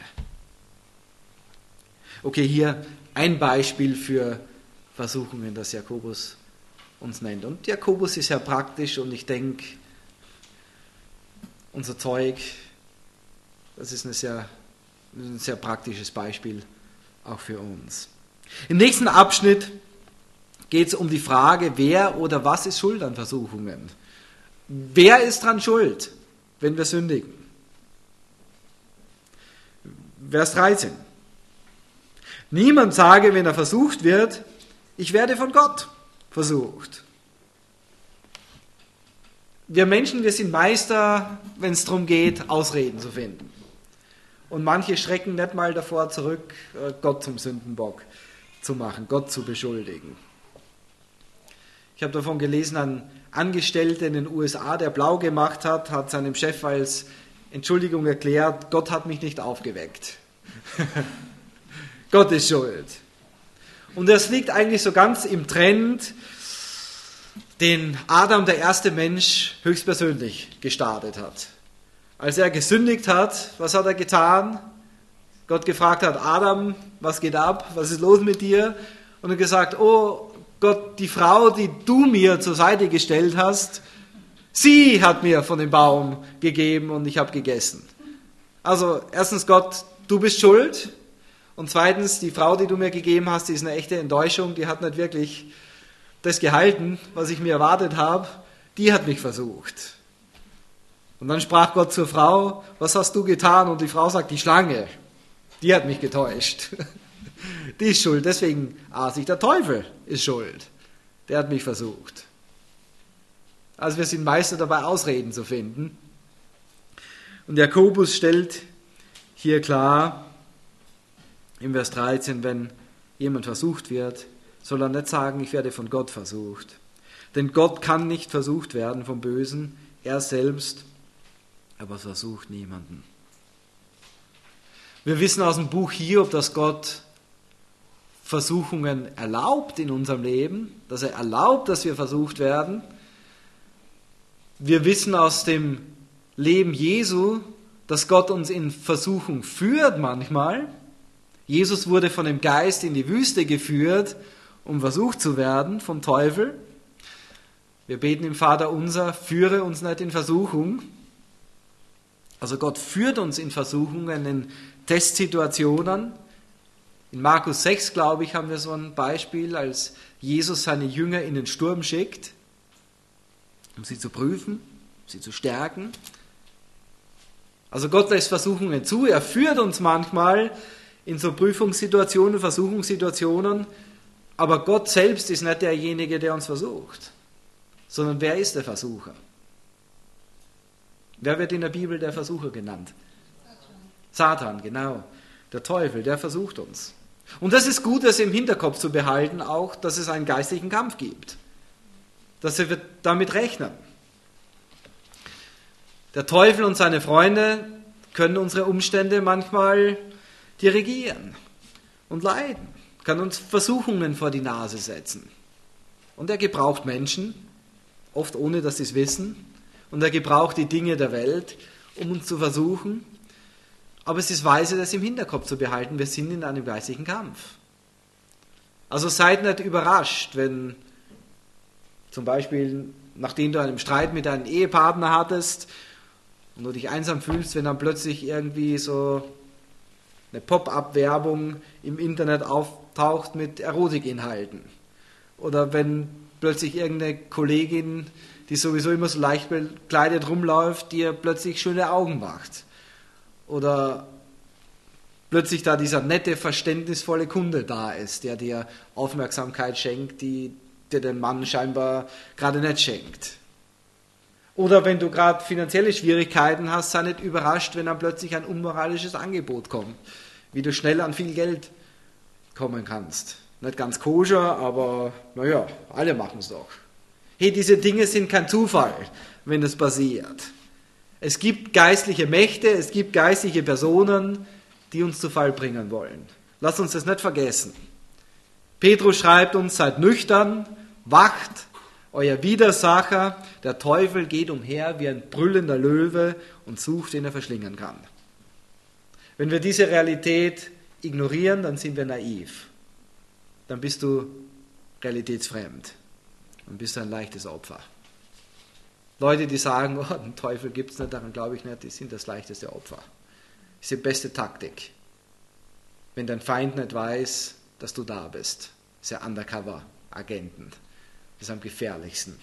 Okay, hier ein Beispiel für Versuchungen, das Jakobus uns nennt. Und Jakobus ist ja praktisch und ich denke, unser Zeug, das ist ein sehr praktisches Beispiel auch für uns. Im nächsten Abschnitt geht es um die Frage, wer oder was ist schuld an Versuchungen? Wer ist dran schuld, wenn wir sündigen? Vers 13. Niemand sage, wenn er versucht wird, ich werde von Gott versucht. Wir Menschen, wir sind Meister, wenn es darum geht, Ausreden zu finden. Und manche schrecken nicht mal davor zurück, Gott zum Sündenbock zu machen, Gott zu beschuldigen. Ich habe davon gelesen, ein Angestellter in den USA, der blau gemacht hat, hat seinem Chef als Entschuldigung erklärt, Gott hat mich nicht aufgeweckt. Gott ist schuld. Und das liegt eigentlich so ganz im Trend, den Adam, der erste Mensch, höchstpersönlich gestartet hat. Als er gesündigt hat, was hat er getan? Gott gefragt hat, Adam, was geht ab? Was ist los mit dir? Und er gesagt, oh Gott, die Frau, die du mir zur Seite gestellt hast, sie hat mir von dem Baum gegeben und ich habe gegessen. Also erstens Gott, du bist schuld. Und zweitens, die Frau, die du mir gegeben hast, die ist eine echte Enttäuschung, die hat nicht wirklich das gehalten, was ich mir erwartet habe, die hat mich versucht. Und dann sprach Gott zur Frau, was hast du getan? Und die Frau sagt, die Schlange, die hat mich getäuscht. Die ist schuld, deswegen aß ich, der Teufel ist schuld. Der hat mich versucht. Also wir sind Meister dabei, Ausreden zu finden. Und Jakobus stellt hier klar, im Vers 13, wenn jemand versucht wird, soll er nicht sagen, ich werde von Gott versucht. Denn Gott kann nicht versucht werden vom Bösen, er selbst, aber versucht niemanden. Wir wissen aus dem Buch Hiob, dass Gott Versuchungen erlaubt in unserem Leben, dass er erlaubt, dass wir versucht werden. Wir wissen aus dem Leben Jesu, dass Gott uns in Versuchung führt manchmal. Jesus wurde von dem Geist in die Wüste geführt, um versucht zu werden vom Teufel. Wir beten im Vater unser, führe uns nicht in Versuchung. Also Gott führt uns in Versuchungen, in Testsituationen. In Markus 6, glaube ich, haben wir so ein Beispiel, als Jesus seine Jünger in den Sturm schickt, um sie zu prüfen, sie zu stärken. Also Gott lässt Versuchungen zu, er führt uns manchmal in so Prüfungssituationen, Versuchungssituationen, aber Gott selbst ist nicht derjenige, der uns versucht, sondern wer ist der Versucher? Wer wird in der Bibel der Versucher genannt? Satan, genau. Der Teufel, der versucht uns. Und das ist gut, das im Hinterkopf zu behalten, auch, dass es einen geistlichen Kampf gibt. Dass wir damit rechnen. Der Teufel und seine Freunde können unsere Umstände manchmal dirigieren und leiten, kann uns Versuchungen vor die Nase setzen. Und er gebraucht Menschen, oft ohne dass sie es wissen, und er gebraucht die Dinge der Welt, um uns zu versuchen. Aber es ist weise, das im Hinterkopf zu behalten, wir sind in einem geistigen Kampf. Also seid nicht überrascht, wenn zum Beispiel, nachdem du einen Streit mit deinem Ehepartner hattest und du dich einsam fühlst, wenn dann plötzlich irgendwie so eine Pop-up-Werbung im Internet auftaucht mit Erotikinhalten. Oder wenn plötzlich irgendeine Kollegin, die sowieso immer so leicht bekleidet rumläuft, dir plötzlich schöne Augen macht. Oder plötzlich da dieser nette, verständnisvolle Kunde da ist, der dir Aufmerksamkeit schenkt, die dir den Mann scheinbar gerade nicht schenkt. Oder wenn du gerade finanzielle Schwierigkeiten hast, sei nicht überrascht, wenn dann plötzlich ein unmoralisches Angebot kommt, wie du schnell an viel Geld kommen kannst. Nicht ganz koscher, aber naja, alle machen es doch. Hey, diese Dinge sind kein Zufall, wenn es passiert. Es gibt geistliche Mächte, es gibt geistliche Personen, die uns zu Fall bringen wollen. Lasst uns das nicht vergessen. Petrus schreibt uns, seid nüchtern, wacht, euer Widersacher, der Teufel geht umher wie ein brüllender Löwe und sucht, den er verschlingen kann. Wenn wir diese Realität ignorieren, dann sind wir naiv. Dann bist du realitätsfremd und bist ein leichtes Opfer. Leute, die sagen, oh, den Teufel gibt es nicht, daran glaube ich nicht, die sind das leichteste Opfer. Das ist die beste Taktik. Wenn dein Feind nicht weiß, dass du da bist. Das ist ja Undercover-Agenten. Das ist am gefährlichsten.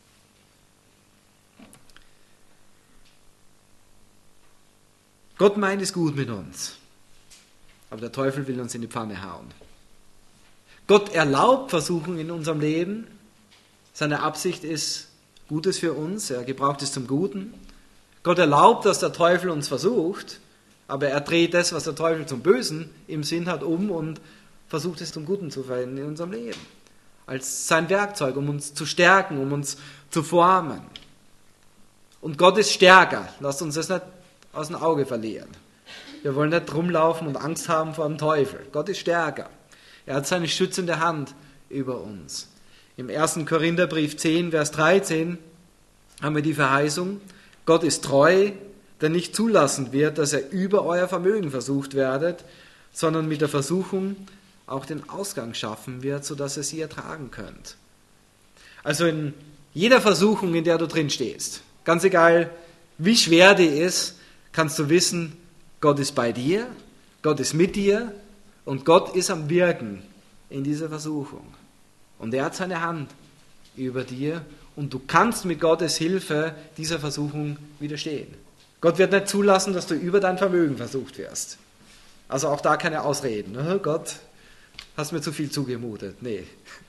Gott meint es gut mit uns, aber der Teufel will uns in die Pfanne hauen. Gott erlaubt Versuchungen in unserem Leben. Seine Absicht ist Gutes für uns, er gebraucht es zum Guten. Gott erlaubt, dass der Teufel uns versucht, aber er dreht das, was der Teufel zum Bösen im Sinn hat, um und versucht es zum Guten zu verwenden in unserem Leben. Als sein Werkzeug, um uns zu stärken, um uns zu formen. Und Gott ist stärker. Lasst uns das nicht aus dem Auge verlieren. Wir wollen nicht rumlaufen und Angst haben vor dem Teufel. Gott ist stärker. Er hat seine schützende Hand über uns. Im 1. Korintherbrief 10, Vers 13 haben wir die Verheißung, Gott ist treu, der nicht zulassen wird, dass er über euer Vermögen versucht werdet, sondern mit der Versuchung auch den Ausgang schaffen wird, sodass ihr sie ertragen könnt. Also in jeder Versuchung, in der du drin stehst, ganz egal wie schwer die ist, kannst du wissen, Gott ist bei dir, Gott ist mit dir und Gott ist am Wirken in dieser Versuchung. Und er hat seine Hand über dir und du kannst mit Gottes Hilfe dieser Versuchung widerstehen. Gott wird nicht zulassen, dass du über dein Vermögen versucht wirst. Also auch da keine Ausreden. Oh Gott, hast mir zu viel zugemutet. Nee.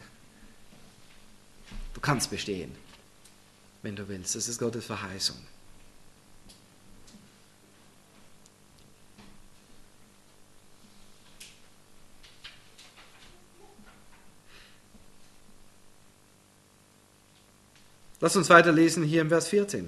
Du kannst bestehen, wenn du willst. Das ist Gottes Verheißung. Lass uns weiterlesen hier im Vers 14.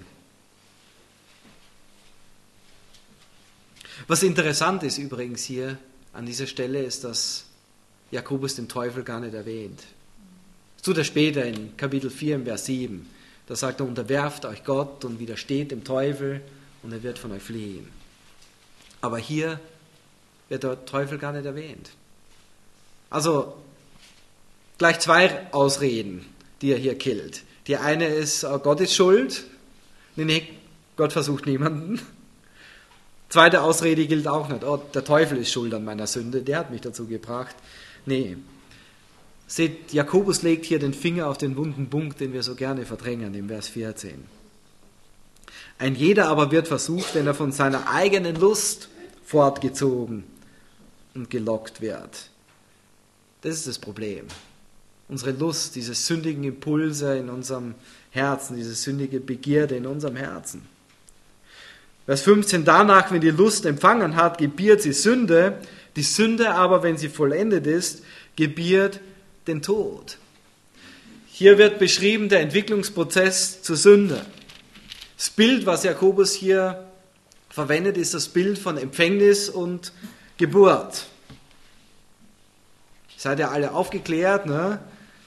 Was interessant ist übrigens hier an dieser Stelle, ist, dass Jakobus den Teufel gar nicht erwähnt. Das tut er später in Kapitel 4, im Vers 7. Da sagt er, unterwerft euch Gott und widersteht dem Teufel und er wird von euch fliehen. Aber hier wird der Teufel gar nicht erwähnt. Also gleich zwei Ausreden, die er hier killt. Die eine ist, Gott ist schuld. Nee, Gott versucht niemanden. Zweite Ausrede gilt auch nicht. Oh, der Teufel ist schuld an meiner Sünde, der hat mich dazu gebracht. Nee. Seht, Jakobus legt hier den Finger auf den wunden Punkt, den wir so gerne verdrängen, im Vers 14. Ein jeder aber wird versucht, wenn er von seiner eigenen Lust fortgezogen und gelockt wird. Das ist das Problem. Unsere Lust, diese sündigen Impulse in unserem Herzen, diese sündige Begierde in unserem Herzen. Vers 15, danach, wenn die Lust empfangen hat, gebiert sie Sünde. Die Sünde aber, wenn sie vollendet ist, gebiert den Tod. Hier wird beschrieben der Entwicklungsprozess zur Sünde. Das Bild, was Jakobus hier verwendet, ist das Bild von Empfängnis und Geburt. Seid ihr alle aufgeklärt, ne?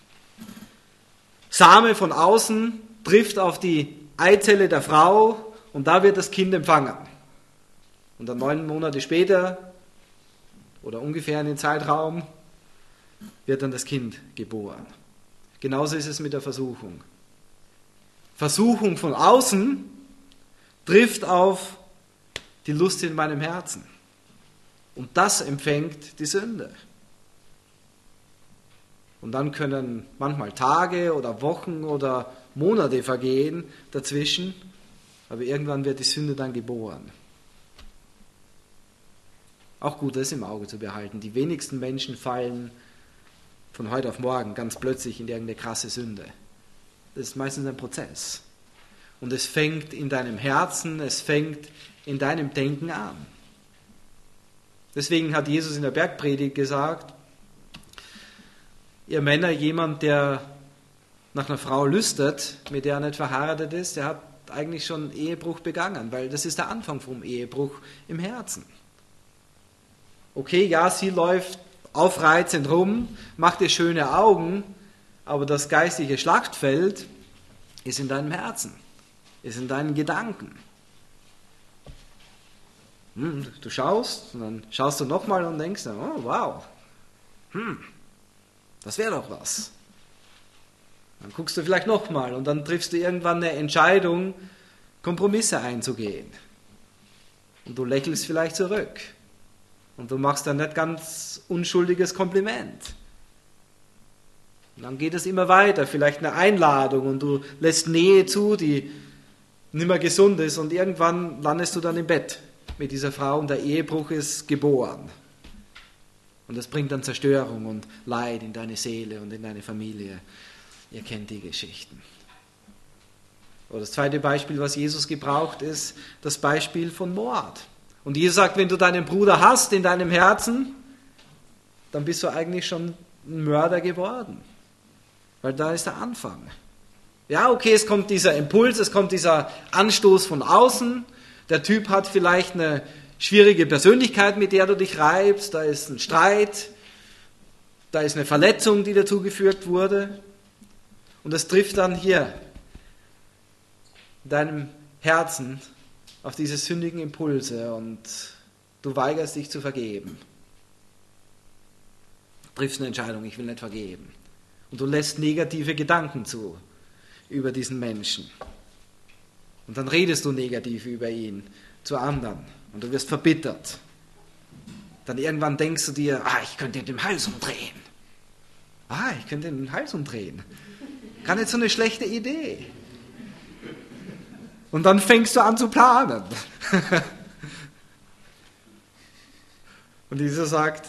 Same von außen trifft auf die Eizelle der Frau und da wird das Kind empfangen. Und dann 9 Monate später, oder ungefähr in den Zeitraum, wird dann das Kind geboren. Genauso ist es mit der Versuchung. Versuchung von außen trifft auf die Lust in meinem Herzen. Und das empfängt die Sünde. Und dann können manchmal Tage oder Wochen oder Monate vergehen dazwischen, aber irgendwann wird die Sünde dann geboren. Auch gut, das im Auge zu behalten. Die wenigsten Menschen fallen von heute auf morgen ganz plötzlich in irgendeine krasse Sünde. Das ist meistens ein Prozess. Und es fängt in deinem Herzen, es fängt in deinem Denken an. Deswegen hat Jesus in der Bergpredigt gesagt, ihr Männer, jemand, der nach einer Frau lüstert, mit der er nicht verheiratet ist, der hat eigentlich schon Ehebruch begangen, weil das ist der Anfang vom Ehebruch im Herzen. Okay, ja, sie läuft aufreizend rum, macht dir schöne Augen, aber das geistliche Schlachtfeld ist in deinem Herzen, ist in deinen Gedanken. Du schaust und dann schaust du nochmal und denkst, oh wow, das wäre doch was. Dann guckst du vielleicht nochmal und dann triffst du irgendwann eine Entscheidung, Kompromisse einzugehen. Und du lächelst vielleicht zurück. Und du machst dann nicht ganz unschuldiges Kompliment. Und dann geht es immer weiter, vielleicht eine Einladung und du lässt Nähe zu, die nicht mehr gesund ist und irgendwann landest du dann im Bett mit dieser Frau und der Ehebruch ist geboren. Und das bringt dann Zerstörung und Leid in deine Seele und in deine Familie. Ihr kennt die Geschichten. Oder das zweite Beispiel, was Jesus gebraucht, ist das Beispiel von Mord. Und Jesus sagt, wenn du deinen Bruder hast in deinem Herzen, dann bist du eigentlich schon ein Mörder geworden. Weil da ist der Anfang. Ja, okay, es kommt dieser Impuls, es kommt dieser Anstoß von außen. Der Typ hat vielleicht eine schwierige Persönlichkeit, mit der du dich reibst. Da ist ein Streit, da ist eine Verletzung, die dazu gefügt wurde. Und das trifft dann hier in deinem Herzen auf diese sündigen Impulse und du weigerst dich zu vergeben. Du triffst eine Entscheidung, ich will nicht vergeben. Und du lässt negative Gedanken zu über diesen Menschen. Und dann redest du negativ über ihn zu anderen und du wirst verbittert. Dann irgendwann denkst du dir, ich könnte den Hals umdrehen. Ich könnte den Hals umdrehen. Gar nicht so eine schlechte Idee. Und dann fängst du an zu planen. Und dieser sagt,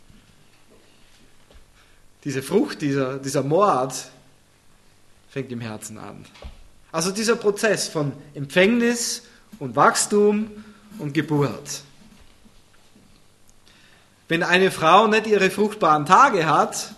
diese Frucht, dieser Mord fängt im Herzen an. Also dieser Prozess von Empfängnis und Wachstum und Geburt. Wenn eine Frau nicht ihre fruchtbaren Tage hat,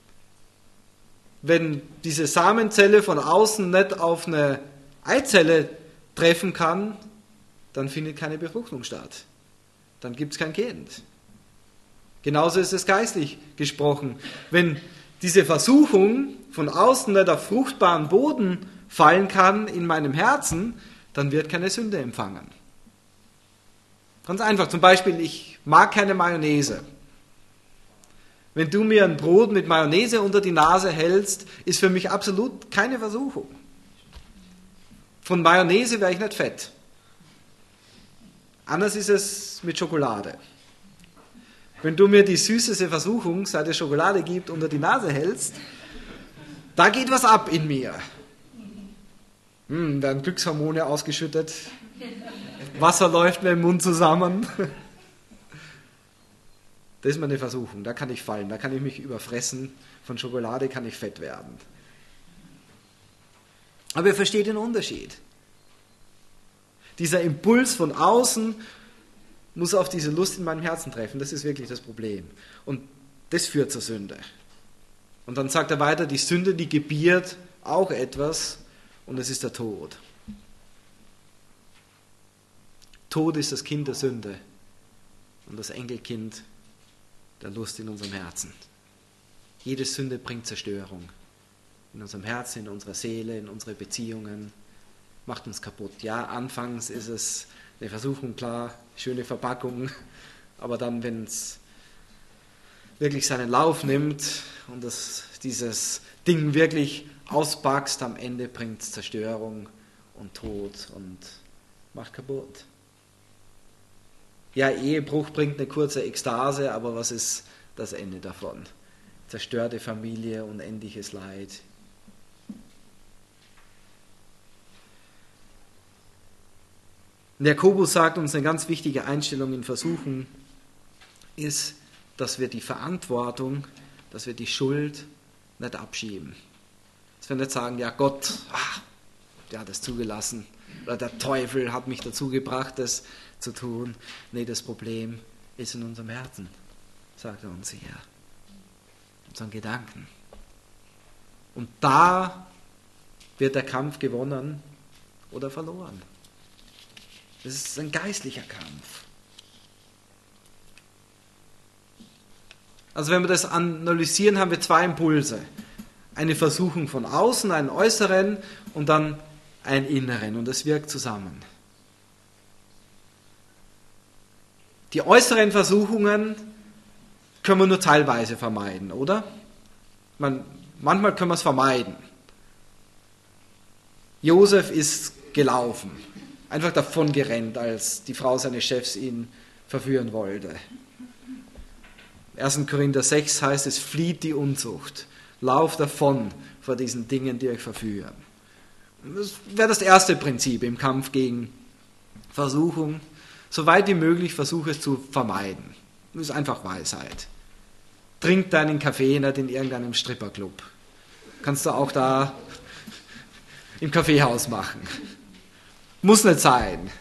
wenn diese Samenzelle von außen nicht auf eine Eizelle treffen kann, dann findet keine Befruchtung statt. Dann gibt es kein Kind. Genauso ist es geistlich gesprochen. Wenn diese Versuchung von außen nicht auf fruchtbaren Boden fallen kann in meinem Herzen, dann wird keine Sünde empfangen. Ganz einfach, zum Beispiel, ich mag keine Mayonnaise. Wenn du mir ein Brot mit Mayonnaise unter die Nase hältst, ist für mich absolut keine Versuchung. Von Mayonnaise wäre ich nicht fett. Anders ist es mit Schokolade. Wenn du mir die süßeste Versuchung, seit es Schokolade gibt, unter die Nase hältst, da geht was ab in mir. Werden Glückshormone ausgeschüttet, Wasser läuft mir im Mund zusammen. Das ist meine Versuchung, da kann ich fallen, da kann ich mich überfressen, von Schokolade kann ich fett werden. Aber ihr versteht den Unterschied. Dieser Impuls von außen muss auf diese Lust in meinem Herzen treffen, das ist wirklich das Problem. Und das führt zur Sünde. Und dann sagt er weiter, die Sünde, die gebiert auch etwas und es ist der Tod. Tod ist das Kind der Sünde und das Enkelkind der Lust in unserem Herzen. Jede Sünde bringt Zerstörung. In unserem Herzen, in unserer Seele, in unsere Beziehungen, macht uns kaputt. Ja, anfangs ist es eine Versuchung, klar, schöne Verpackung, aber dann, wenn es wirklich seinen Lauf nimmt und dieses Ding wirklich auspackst, am Ende bringt es Zerstörung und Tod und macht kaputt. Ja, Ehebruch bringt eine kurze Ekstase, aber was ist das Ende davon? Zerstörte Familie, unendliches Leid. Und Jakobus sagt uns, eine ganz wichtige Einstellung in Versuchen ist, dass wir die Verantwortung, dass wir die Schuld nicht abschieben. Dass wir nicht sagen, ja Gott, der hat es zugelassen oder der Teufel hat mich dazu gebracht, das zu tun. Nee, das Problem ist in unserem Herzen, sagt er uns hier. In unseren Gedanken. Und da wird der Kampf gewonnen oder verloren. Das ist ein geistlicher Kampf. Also wenn wir das analysieren, haben wir zwei Impulse. Eine Versuchung von außen, einen äußeren und dann einen inneren. Und das wirkt zusammen. Die äußeren Versuchungen können wir nur teilweise vermeiden, oder? Manchmal können wir es vermeiden. Josef ist gelaufen, einfach davon gerannt, als die Frau seines Chefs ihn verführen wollte. 1. Korinther 6 heißt es, flieht die Unzucht, lauft davon vor diesen Dingen, die euch verführen. Das wäre das erste Prinzip im Kampf gegen Versuchung. So weit wie möglich versuche es zu vermeiden. Das ist einfach Weisheit. Trink deinen Kaffee nicht in irgendeinem Stripperclub. Kannst du auch da im Kaffeehaus machen. Muss nicht sein.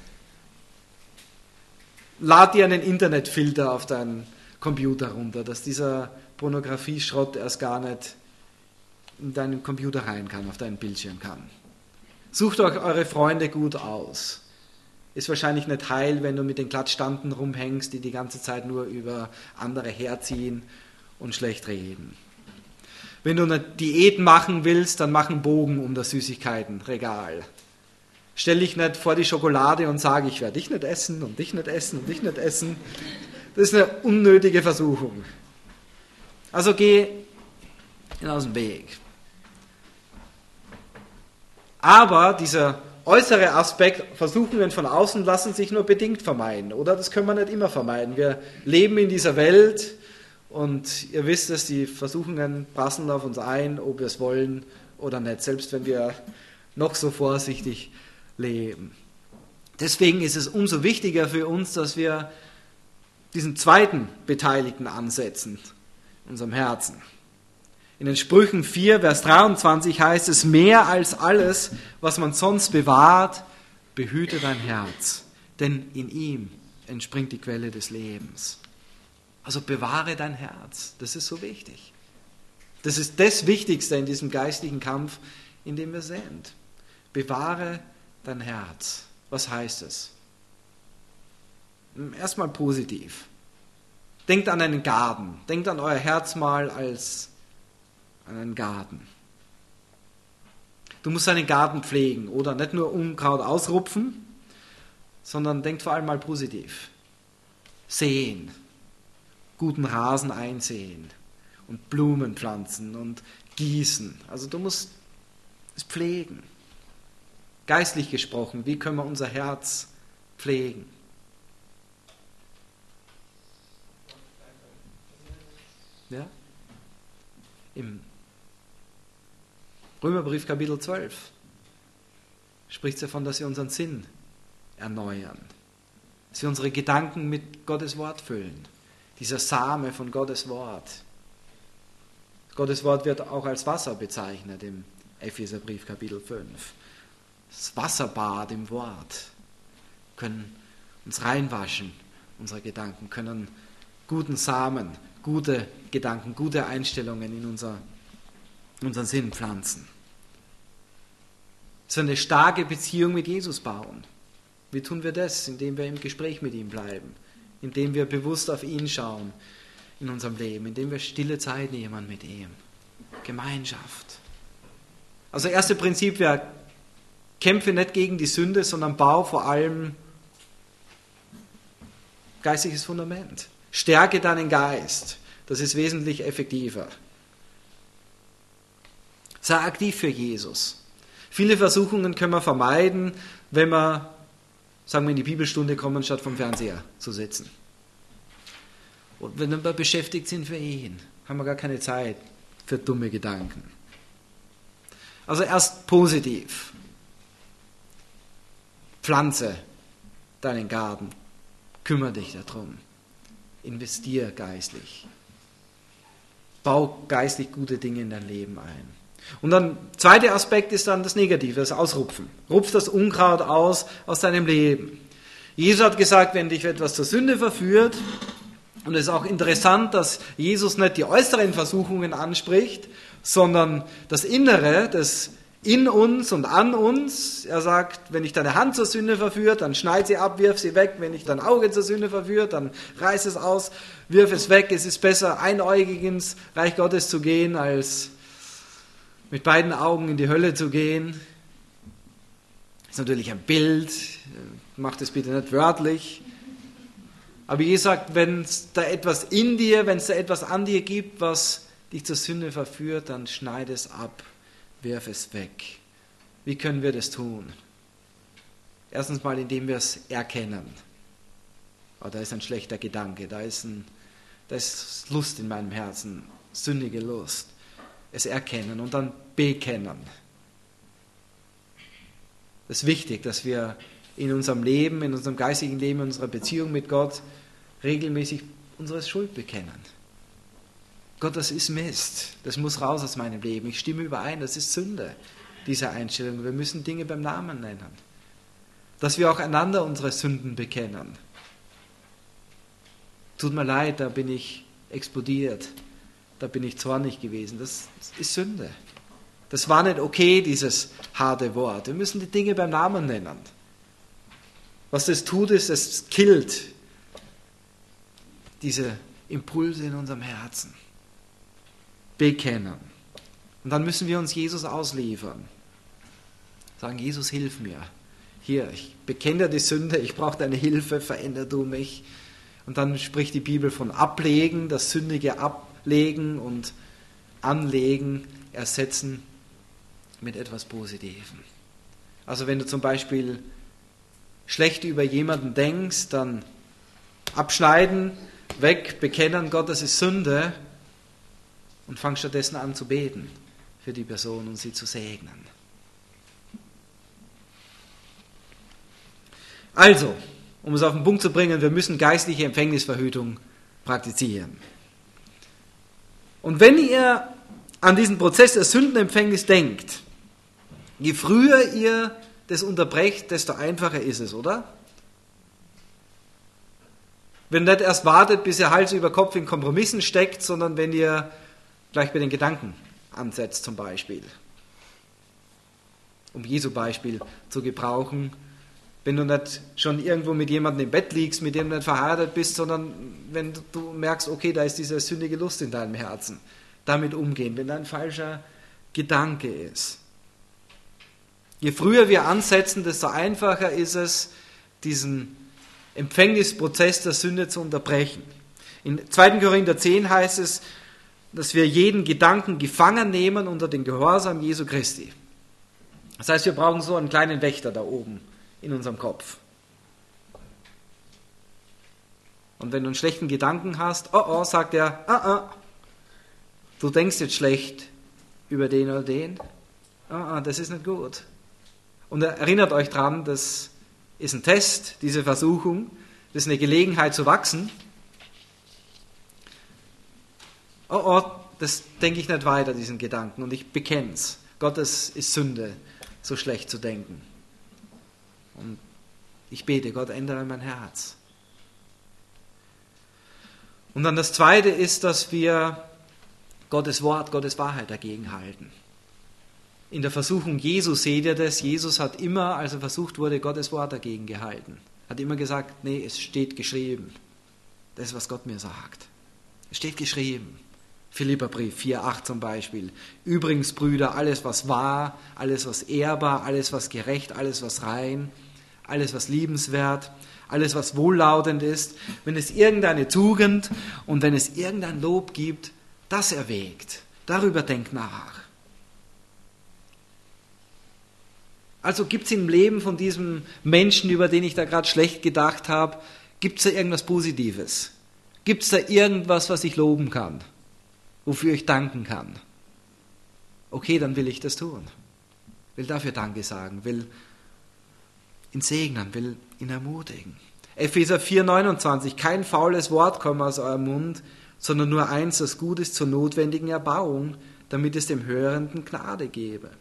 Lad dir einen Internetfilter auf deinen Computer runter, dass dieser Pornografie-Schrott erst gar nicht in deinen Computer rein kann, auf deinen Bildschirm kann. Sucht euch eure Freunde gut aus. Ist wahrscheinlich nicht heil, wenn du mit den Klatschtanten rumhängst, die ganze Zeit nur über andere herziehen und schlecht reden. Wenn du eine Diät machen willst, dann mach einen Bogen um das Süßigkeitenregal. Stell dich nicht vor die Schokolade und sag, ich werde dich nicht essen und dich nicht essen und dich nicht essen. Das ist eine unnötige Versuchung. Also geh aus dem Weg. Aber dieser äußere Aspekt, Versuchungen von außen lassen sich nur bedingt vermeiden, oder? Das können wir nicht immer vermeiden. Wir leben in dieser Welt und ihr wisst es, die Versuchungen prasseln auf uns ein, ob wir es wollen oder nicht, selbst wenn wir noch so vorsichtig leben. Deswegen ist es umso wichtiger für uns, dass wir diesen zweiten Beteiligten ansetzen, in unserem Herzen. In den Sprüchen 4, Vers 23 heißt es, mehr als alles, was man sonst bewahrt, behüte dein Herz, denn in ihm entspringt die Quelle des Lebens. Also bewahre dein Herz, das ist so wichtig. Das ist das Wichtigste in diesem geistlichen Kampf, in dem wir sind. Bewahre dein Herz. Was heißt es? Erstmal positiv. Denkt an einen Garten. Denkt an euer Herz mal als an einen Garten. Du musst deinen Garten pflegen oder nicht nur Unkraut ausrupfen, sondern denkt vor allem mal positiv. Säen, guten Rasen einsehen und Blumen pflanzen und gießen. Also du musst es pflegen. Geistlich gesprochen, wie können wir unser Herz pflegen? Ja? Im Römerbrief Kapitel 12 spricht es davon, dass wir unseren Sinn erneuern, dass wir unsere Gedanken mit Gottes Wort füllen. Dieser Same von Gottes Wort. Gottes Wort wird auch als Wasser bezeichnet im Epheserbrief Kapitel 5. Das Wasserbad im Wort. Wir können uns reinwaschen, unsere Gedanken, können guten Samen, gute Gedanken, gute Einstellungen in unseren Sinn pflanzen. So eine starke Beziehung mit Jesus bauen. Wie tun wir das? Indem wir im Gespräch mit ihm bleiben, indem wir bewusst auf ihn schauen in unserem Leben, indem wir stille Zeit nehmen mit ihm. Gemeinschaft. Also das erste Prinzip wäre, kämpfe nicht gegen die Sünde, sondern bau vor allem geistiges Fundament. Stärke deinen Geist. Das ist wesentlich effektiver. Sei aktiv für Jesus. Viele Versuchungen können wir vermeiden, wenn wir, sagen wir, in die Bibelstunde kommen, statt vom Fernseher zu sitzen. Und wenn wir beschäftigt sind für ihn, haben wir gar keine Zeit für dumme Gedanken. Also erst positiv. Pflanze deinen Garten. Kümmere dich darum. Investier geistlich. Bau geistlich gute Dinge in dein Leben ein. Und dann, zweiter Aspekt ist dann das Negative, das Ausrupfen. Rupf das Unkraut aus deinem Leben. Jesus hat gesagt, wenn dich etwas zur Sünde verführt, und es ist auch interessant, dass Jesus nicht die äußeren Versuchungen anspricht, sondern das Innere, das in uns und an uns. Er sagt, wenn dich deine Hand zur Sünde verführt, dann schneid sie ab, wirf sie weg. Wenn dich dein Auge zur Sünde verführt, dann reiß es aus, wirf es weg. Es ist besser, einäugig ins Reich Gottes zu gehen, als mit beiden Augen in die Hölle zu gehen. Das ist natürlich ein Bild, macht es bitte nicht wörtlich. Aber Jesus sagt, wenn es da etwas in dir, wenn es da etwas an dir gibt, was dich zur Sünde verführt, dann schneid es ab, wirf es weg. Wie können wir das tun? Erstens mal, indem wir es erkennen. Oh, da ist ein schlechter Gedanke, da ist Lust in meinem Herzen, sündige Lust. Es erkennen und dann bekennen. Es ist wichtig, dass wir in unserem Leben, in unserem geistigen Leben, in unserer Beziehung mit Gott regelmäßig unsere Schuld bekennen. Gott, das ist Mist. Das muss raus aus meinem Leben. Ich stimme überein, das ist Sünde, diese Einstellung. Wir müssen Dinge beim Namen nennen. Dass wir auch einander unsere Sünden bekennen. Tut mir leid, da bin ich explodiert. Da bin ich zornig gewesen. Das ist Sünde. Das war nicht okay, dieses harte Wort. Wir müssen die Dinge beim Namen nennen. Was das tut, ist, es killt diese Impulse in unserem Herzen. Bekennen. Und dann müssen wir uns Jesus ausliefern. Sagen, Jesus, hilf mir. Hier, ich bekenne dir die Sünde, ich brauche deine Hilfe, veränder du mich. Und dann spricht die Bibel von Ablegen, das Sündige ablegen und anlegen, ersetzen mit etwas Positivem. Also wenn du zum Beispiel schlecht über jemanden denkst, dann abschneiden, weg, bekennen, Gott, das ist Sünde, und fang stattdessen an zu beten für die Person und sie zu segnen. Also, um es auf den Punkt zu bringen, wir müssen geistliche Empfängnisverhütung praktizieren. Und wenn ihr an diesen Prozess der Sündenempfängnis denkt, je früher ihr das unterbrecht, desto einfacher ist es, oder? Wenn ihr nicht erst wartet, bis ihr Hals über Kopf in Kompromissen steckt, sondern wenn ihr gleich bei den Gedanken ansetzt zum Beispiel. Um Jesu Beispiel zu gebrauchen, wenn du nicht schon irgendwo mit jemandem im Bett liegst, mit dem du nicht verheiratet bist, sondern wenn du merkst, okay, da ist diese sündige Lust in deinem Herzen, damit umgehen, wenn da ein falscher Gedanke ist. Je früher wir ansetzen, desto einfacher ist es, diesen Empfängnisprozess der Sünde zu unterbrechen. In 2. Korinther 10 heißt es, dass wir jeden Gedanken gefangen nehmen unter den Gehorsam Jesu Christi. Das heißt, wir brauchen so einen kleinen Wächter da oben in unserem Kopf. Und wenn du einen schlechten Gedanken hast, sagt er, du denkst jetzt schlecht über den oder den, das ist nicht gut. Und erinnert euch dran, das ist ein Test, diese Versuchung, das ist eine Gelegenheit zu wachsen. Das denke ich nicht weiter, diesen Gedanken, und ich bekenne es. Gott, es ist Sünde, so schlecht zu denken. Und ich bete, Gott, ändere mein Herz. Und dann das Zweite ist, dass wir Gottes Wort, Gottes Wahrheit dagegen halten. In der Versuchung Jesu seht ihr das, Jesus hat immer, als er versucht wurde, Gottes Wort dagegen gehalten. Hat immer gesagt, nee, es steht geschrieben. Das ist, was Gott mir sagt. Es steht geschrieben. Philipperbrief 4,8 zum Beispiel. Übrigens, Brüder, alles was wahr, alles was ehrbar, alles was gerecht, alles was rein, alles was liebenswert, alles was wohllautend ist, wenn es irgendeine Tugend und wenn es irgendein Lob gibt, das erwägt. Darüber denkt nach. Also gibt es im Leben von diesem Menschen, über den ich da gerade schlecht gedacht habe, gibt es da irgendwas Positives? Gibt es da irgendwas, was ich loben kann? Wofür ich danken kann? Okay, dann will ich das tun. Will dafür Danke sagen, will ihn segnen, will ihn ermutigen. Epheser 4,29, kein faules Wort komme aus eurem Mund, sondern nur eins, das gut ist zur notwendigen Erbauung, damit es dem Hörenden Gnade gebe.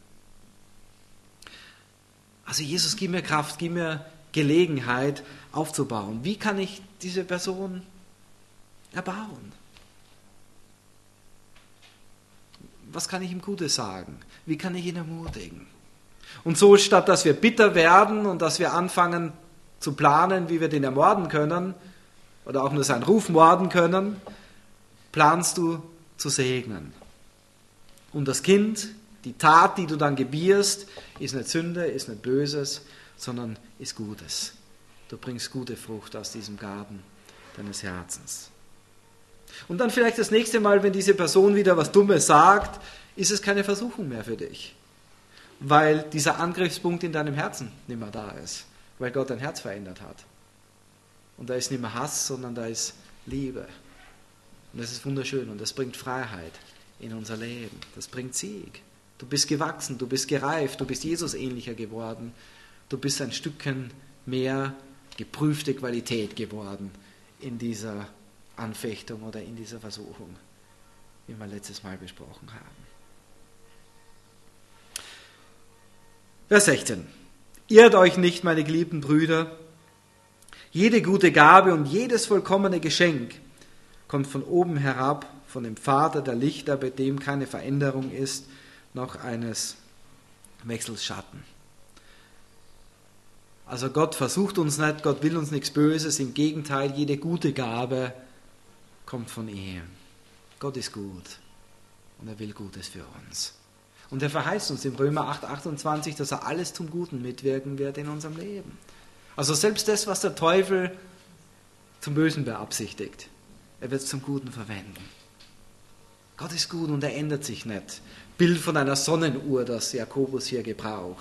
Also Jesus, gib mir Kraft, gib mir Gelegenheit aufzubauen. Wie kann ich diese Person erbauen? was kann ich ihm Gutes sagen? Wie kann ich ihn ermutigen? Und so, statt dass wir bitter werden und dass wir anfangen zu planen, wie wir den ermorden können, oder auch nur seinen Ruf morden können, planst du zu segnen. Und das Kind, die Tat, die du dann gebierst, ist nicht Sünde, ist nicht Böses, sondern ist Gutes. Du bringst gute Frucht aus diesem Garten deines Herzens. Und dann vielleicht das nächste Mal, wenn diese Person wieder was Dummes sagt, ist es keine Versuchung mehr für dich. Weil dieser Angriffspunkt in deinem Herzen nicht mehr da ist. Weil Gott dein Herz verändert hat. Und da ist nicht mehr Hass, sondern da ist Liebe. Und das ist wunderschön und das bringt Freiheit in unser Leben. Das bringt Sieg. Du bist gewachsen, du bist gereift, du bist Jesus ähnlicher geworden. Du bist ein Stückchen mehr geprüfte Qualität geworden in dieser Anfechtung oder in dieser Versuchung, wie wir letztes Mal besprochen haben. Vers 16. Irrt euch nicht, meine geliebten Brüder. Jede gute Gabe und jedes vollkommene Geschenk kommt von oben herab, von dem Vater der Lichter, bei dem keine Veränderung ist, noch eines Wechsels Schatten. Also Gott versucht uns nicht, Gott will uns nichts Böses, im Gegenteil, jede gute Gabe kommt von ihm. Gott ist gut und er will Gutes für uns. Und er verheißt uns in Römer 8,28, dass er alles zum Guten mitwirken wird in unserem Leben. Also selbst das, was der Teufel zum Bösen beabsichtigt, er wird es zum Guten verwenden. Gott ist gut und er ändert sich nicht. Bild von einer Sonnenuhr, das Jakobus hier gebraucht.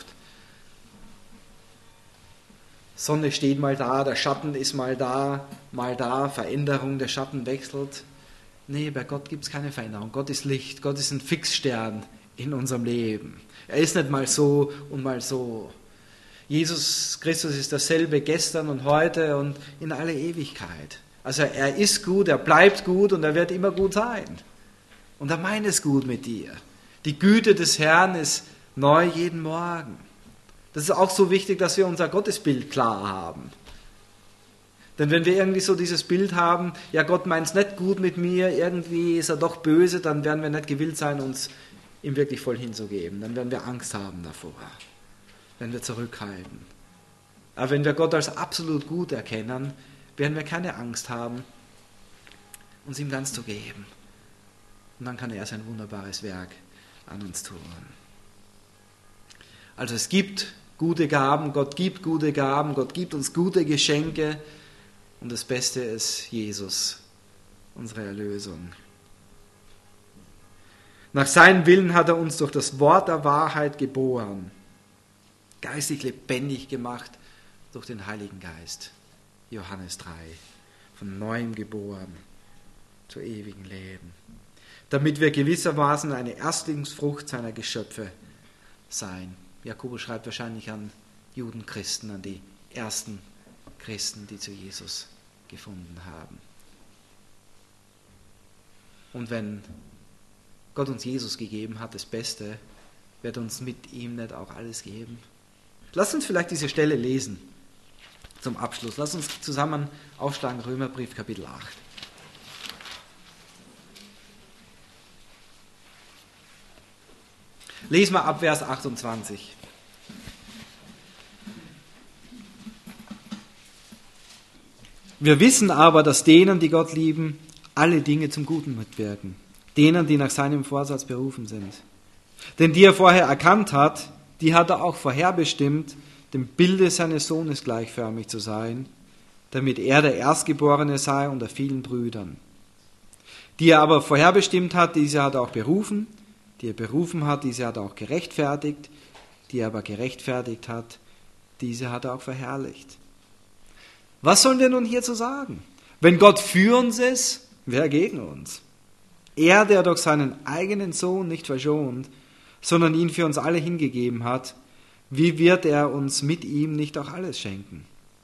Sonne steht mal da, der Schatten ist mal da, Veränderung, der Schatten wechselt. Nee, bei Gott gibt es keine Veränderung. Gott ist Licht, Gott ist ein Fixstern in unserem Leben. Er ist nicht mal so und mal so. Jesus Christus ist dasselbe gestern und heute und in alle Ewigkeit. Also er ist gut, er bleibt gut und er wird immer gut sein. Und er meint es gut mit dir. Die Güte des Herrn ist neu jeden Morgen. Das ist auch so wichtig, dass wir unser Gottesbild klar haben. Denn wenn wir irgendwie so dieses Bild haben, ja Gott meint es nicht gut mit mir, irgendwie ist er doch böse, dann werden wir nicht gewillt sein, uns ihm wirklich voll hinzugeben. Dann werden wir Angst haben davor, wenn wir zurückhalten. Aber wenn wir Gott als absolut gut erkennen, werden wir keine Angst haben, uns ihm ganz zu geben. Und dann kann er sein wunderbares Werk an uns tun. Also es gibt gute Gaben, Gott gibt gute Gaben, Gott gibt uns gute Geschenke und das Beste ist Jesus, unsere Erlösung. Nach seinem Willen hat er uns durch das Wort der Wahrheit geboren, geistig lebendig gemacht durch den Heiligen Geist. Johannes 3, von neuem geboren zu ewigem Leben, damit wir gewissermaßen eine Erstlingsfrucht seiner Geschöpfe sein. Jakobus schreibt wahrscheinlich an Judenchristen, an die ersten Christen, die zu Jesus gefunden haben. Und wenn Gott uns Jesus gegeben hat, das Beste, wird uns mit ihm nicht auch alles geben? Lasst uns vielleicht diese Stelle lesen zum Abschluss. Lasst uns zusammen aufschlagen, Römerbrief Kapitel 8. Lesen wir ab Vers 28. Wir wissen aber, dass denen, die Gott lieben, alle Dinge zum Guten mitwirken. Denen, die nach seinem Vorsatz berufen sind. Denn die er vorher erkannt hat, die hat er auch vorherbestimmt, dem Bilde seines Sohnes gleichförmig zu sein, damit er der Erstgeborene sei unter vielen Brüdern. Die er aber vorherbestimmt hat, diese hat er auch berufen. Die er berufen hat, diese hat er auch gerechtfertigt. Die er aber gerechtfertigt hat, diese hat er auch verherrlicht. Was sollen wir nun hierzu sagen? Wenn Gott für uns ist, wer gegen uns? Er, der doch seinen eigenen Sohn nicht verschont, sondern ihn für uns alle hingegeben hat, wie wird er uns mit ihm nicht auch alles schenken?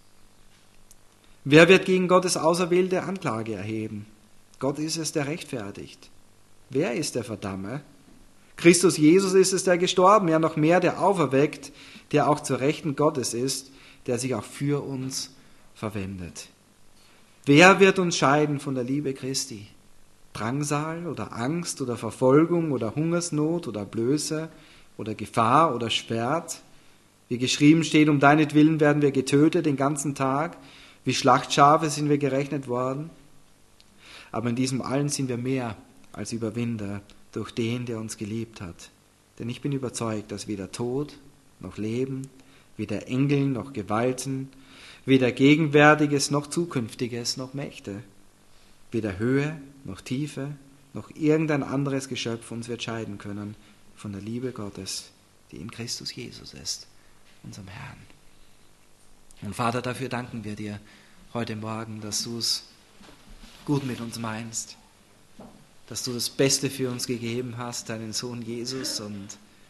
Wer wird gegen Gottes Auserwählte Anklage erheben? Gott ist es, der rechtfertigt. Wer ist der Verdamme? Christus Jesus ist es, der gestorben, ja noch mehr, der auferweckt, der auch zur Rechten Gottes ist, der sich auch für uns verwendet. Wer wird uns scheiden von der Liebe Christi? Drangsal oder Angst oder Verfolgung oder Hungersnot oder Blöße oder Gefahr oder Schwert. Wie geschrieben steht, um deinetwillen werden wir getötet den ganzen Tag, wie Schlachtschafe sind wir gerechnet worden. Aber in diesem allen sind wir mehr als Überwinder durch den, der uns geliebt hat. Denn ich bin überzeugt, dass weder Tod noch Leben, weder Engel noch Gewalten, weder Gegenwärtiges noch Zukünftiges noch Mächte, weder Höhe noch Tiefe noch irgendein anderes Geschöpf uns wird scheiden können von der Liebe Gottes, die in Christus Jesus ist, unserem Herrn. Und Vater, dafür danken wir dir heute Morgen, dass du es gut mit uns meinst, dass du das Beste für uns gegeben hast, deinen Sohn Jesus, und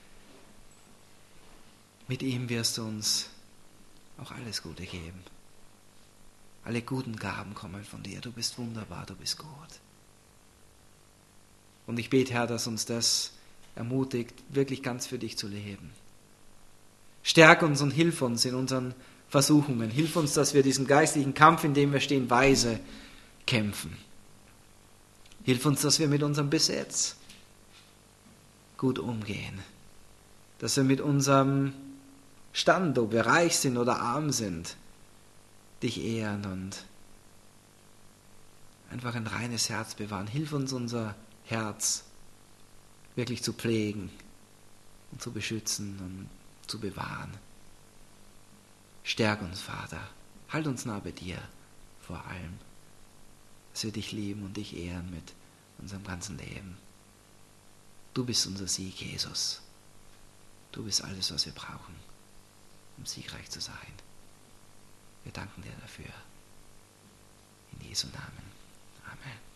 mit ihm wirst du uns auch alles Gute geben. Alle guten Gaben kommen von dir. Du bist wunderbar, du bist gut. Und ich bete, Herr, dass uns das ermutigt, wirklich ganz für dich zu leben. Stärk uns und hilf uns in unseren Versuchungen. Hilf uns, dass wir diesen geistlichen Kampf, in dem wir stehen, weise kämpfen. Hilf uns, dass wir mit unserem Besitz gut umgehen. Dass wir mit unserem Stand, ob wir reich sind oder arm sind, dich ehren und einfach ein reines Herz bewahren. Hilf uns, unser Herz wirklich zu pflegen und zu beschützen und zu bewahren. Stärk uns, Vater. Halt uns nah bei dir vor allem, dass wir dich lieben und dich ehren mit unserem ganzen Leben. Du bist unser Sieg, Jesus. Du bist alles, was wir brauchen, um siegreich zu sein. Wir danken dir dafür. In Jesu Namen. Amen.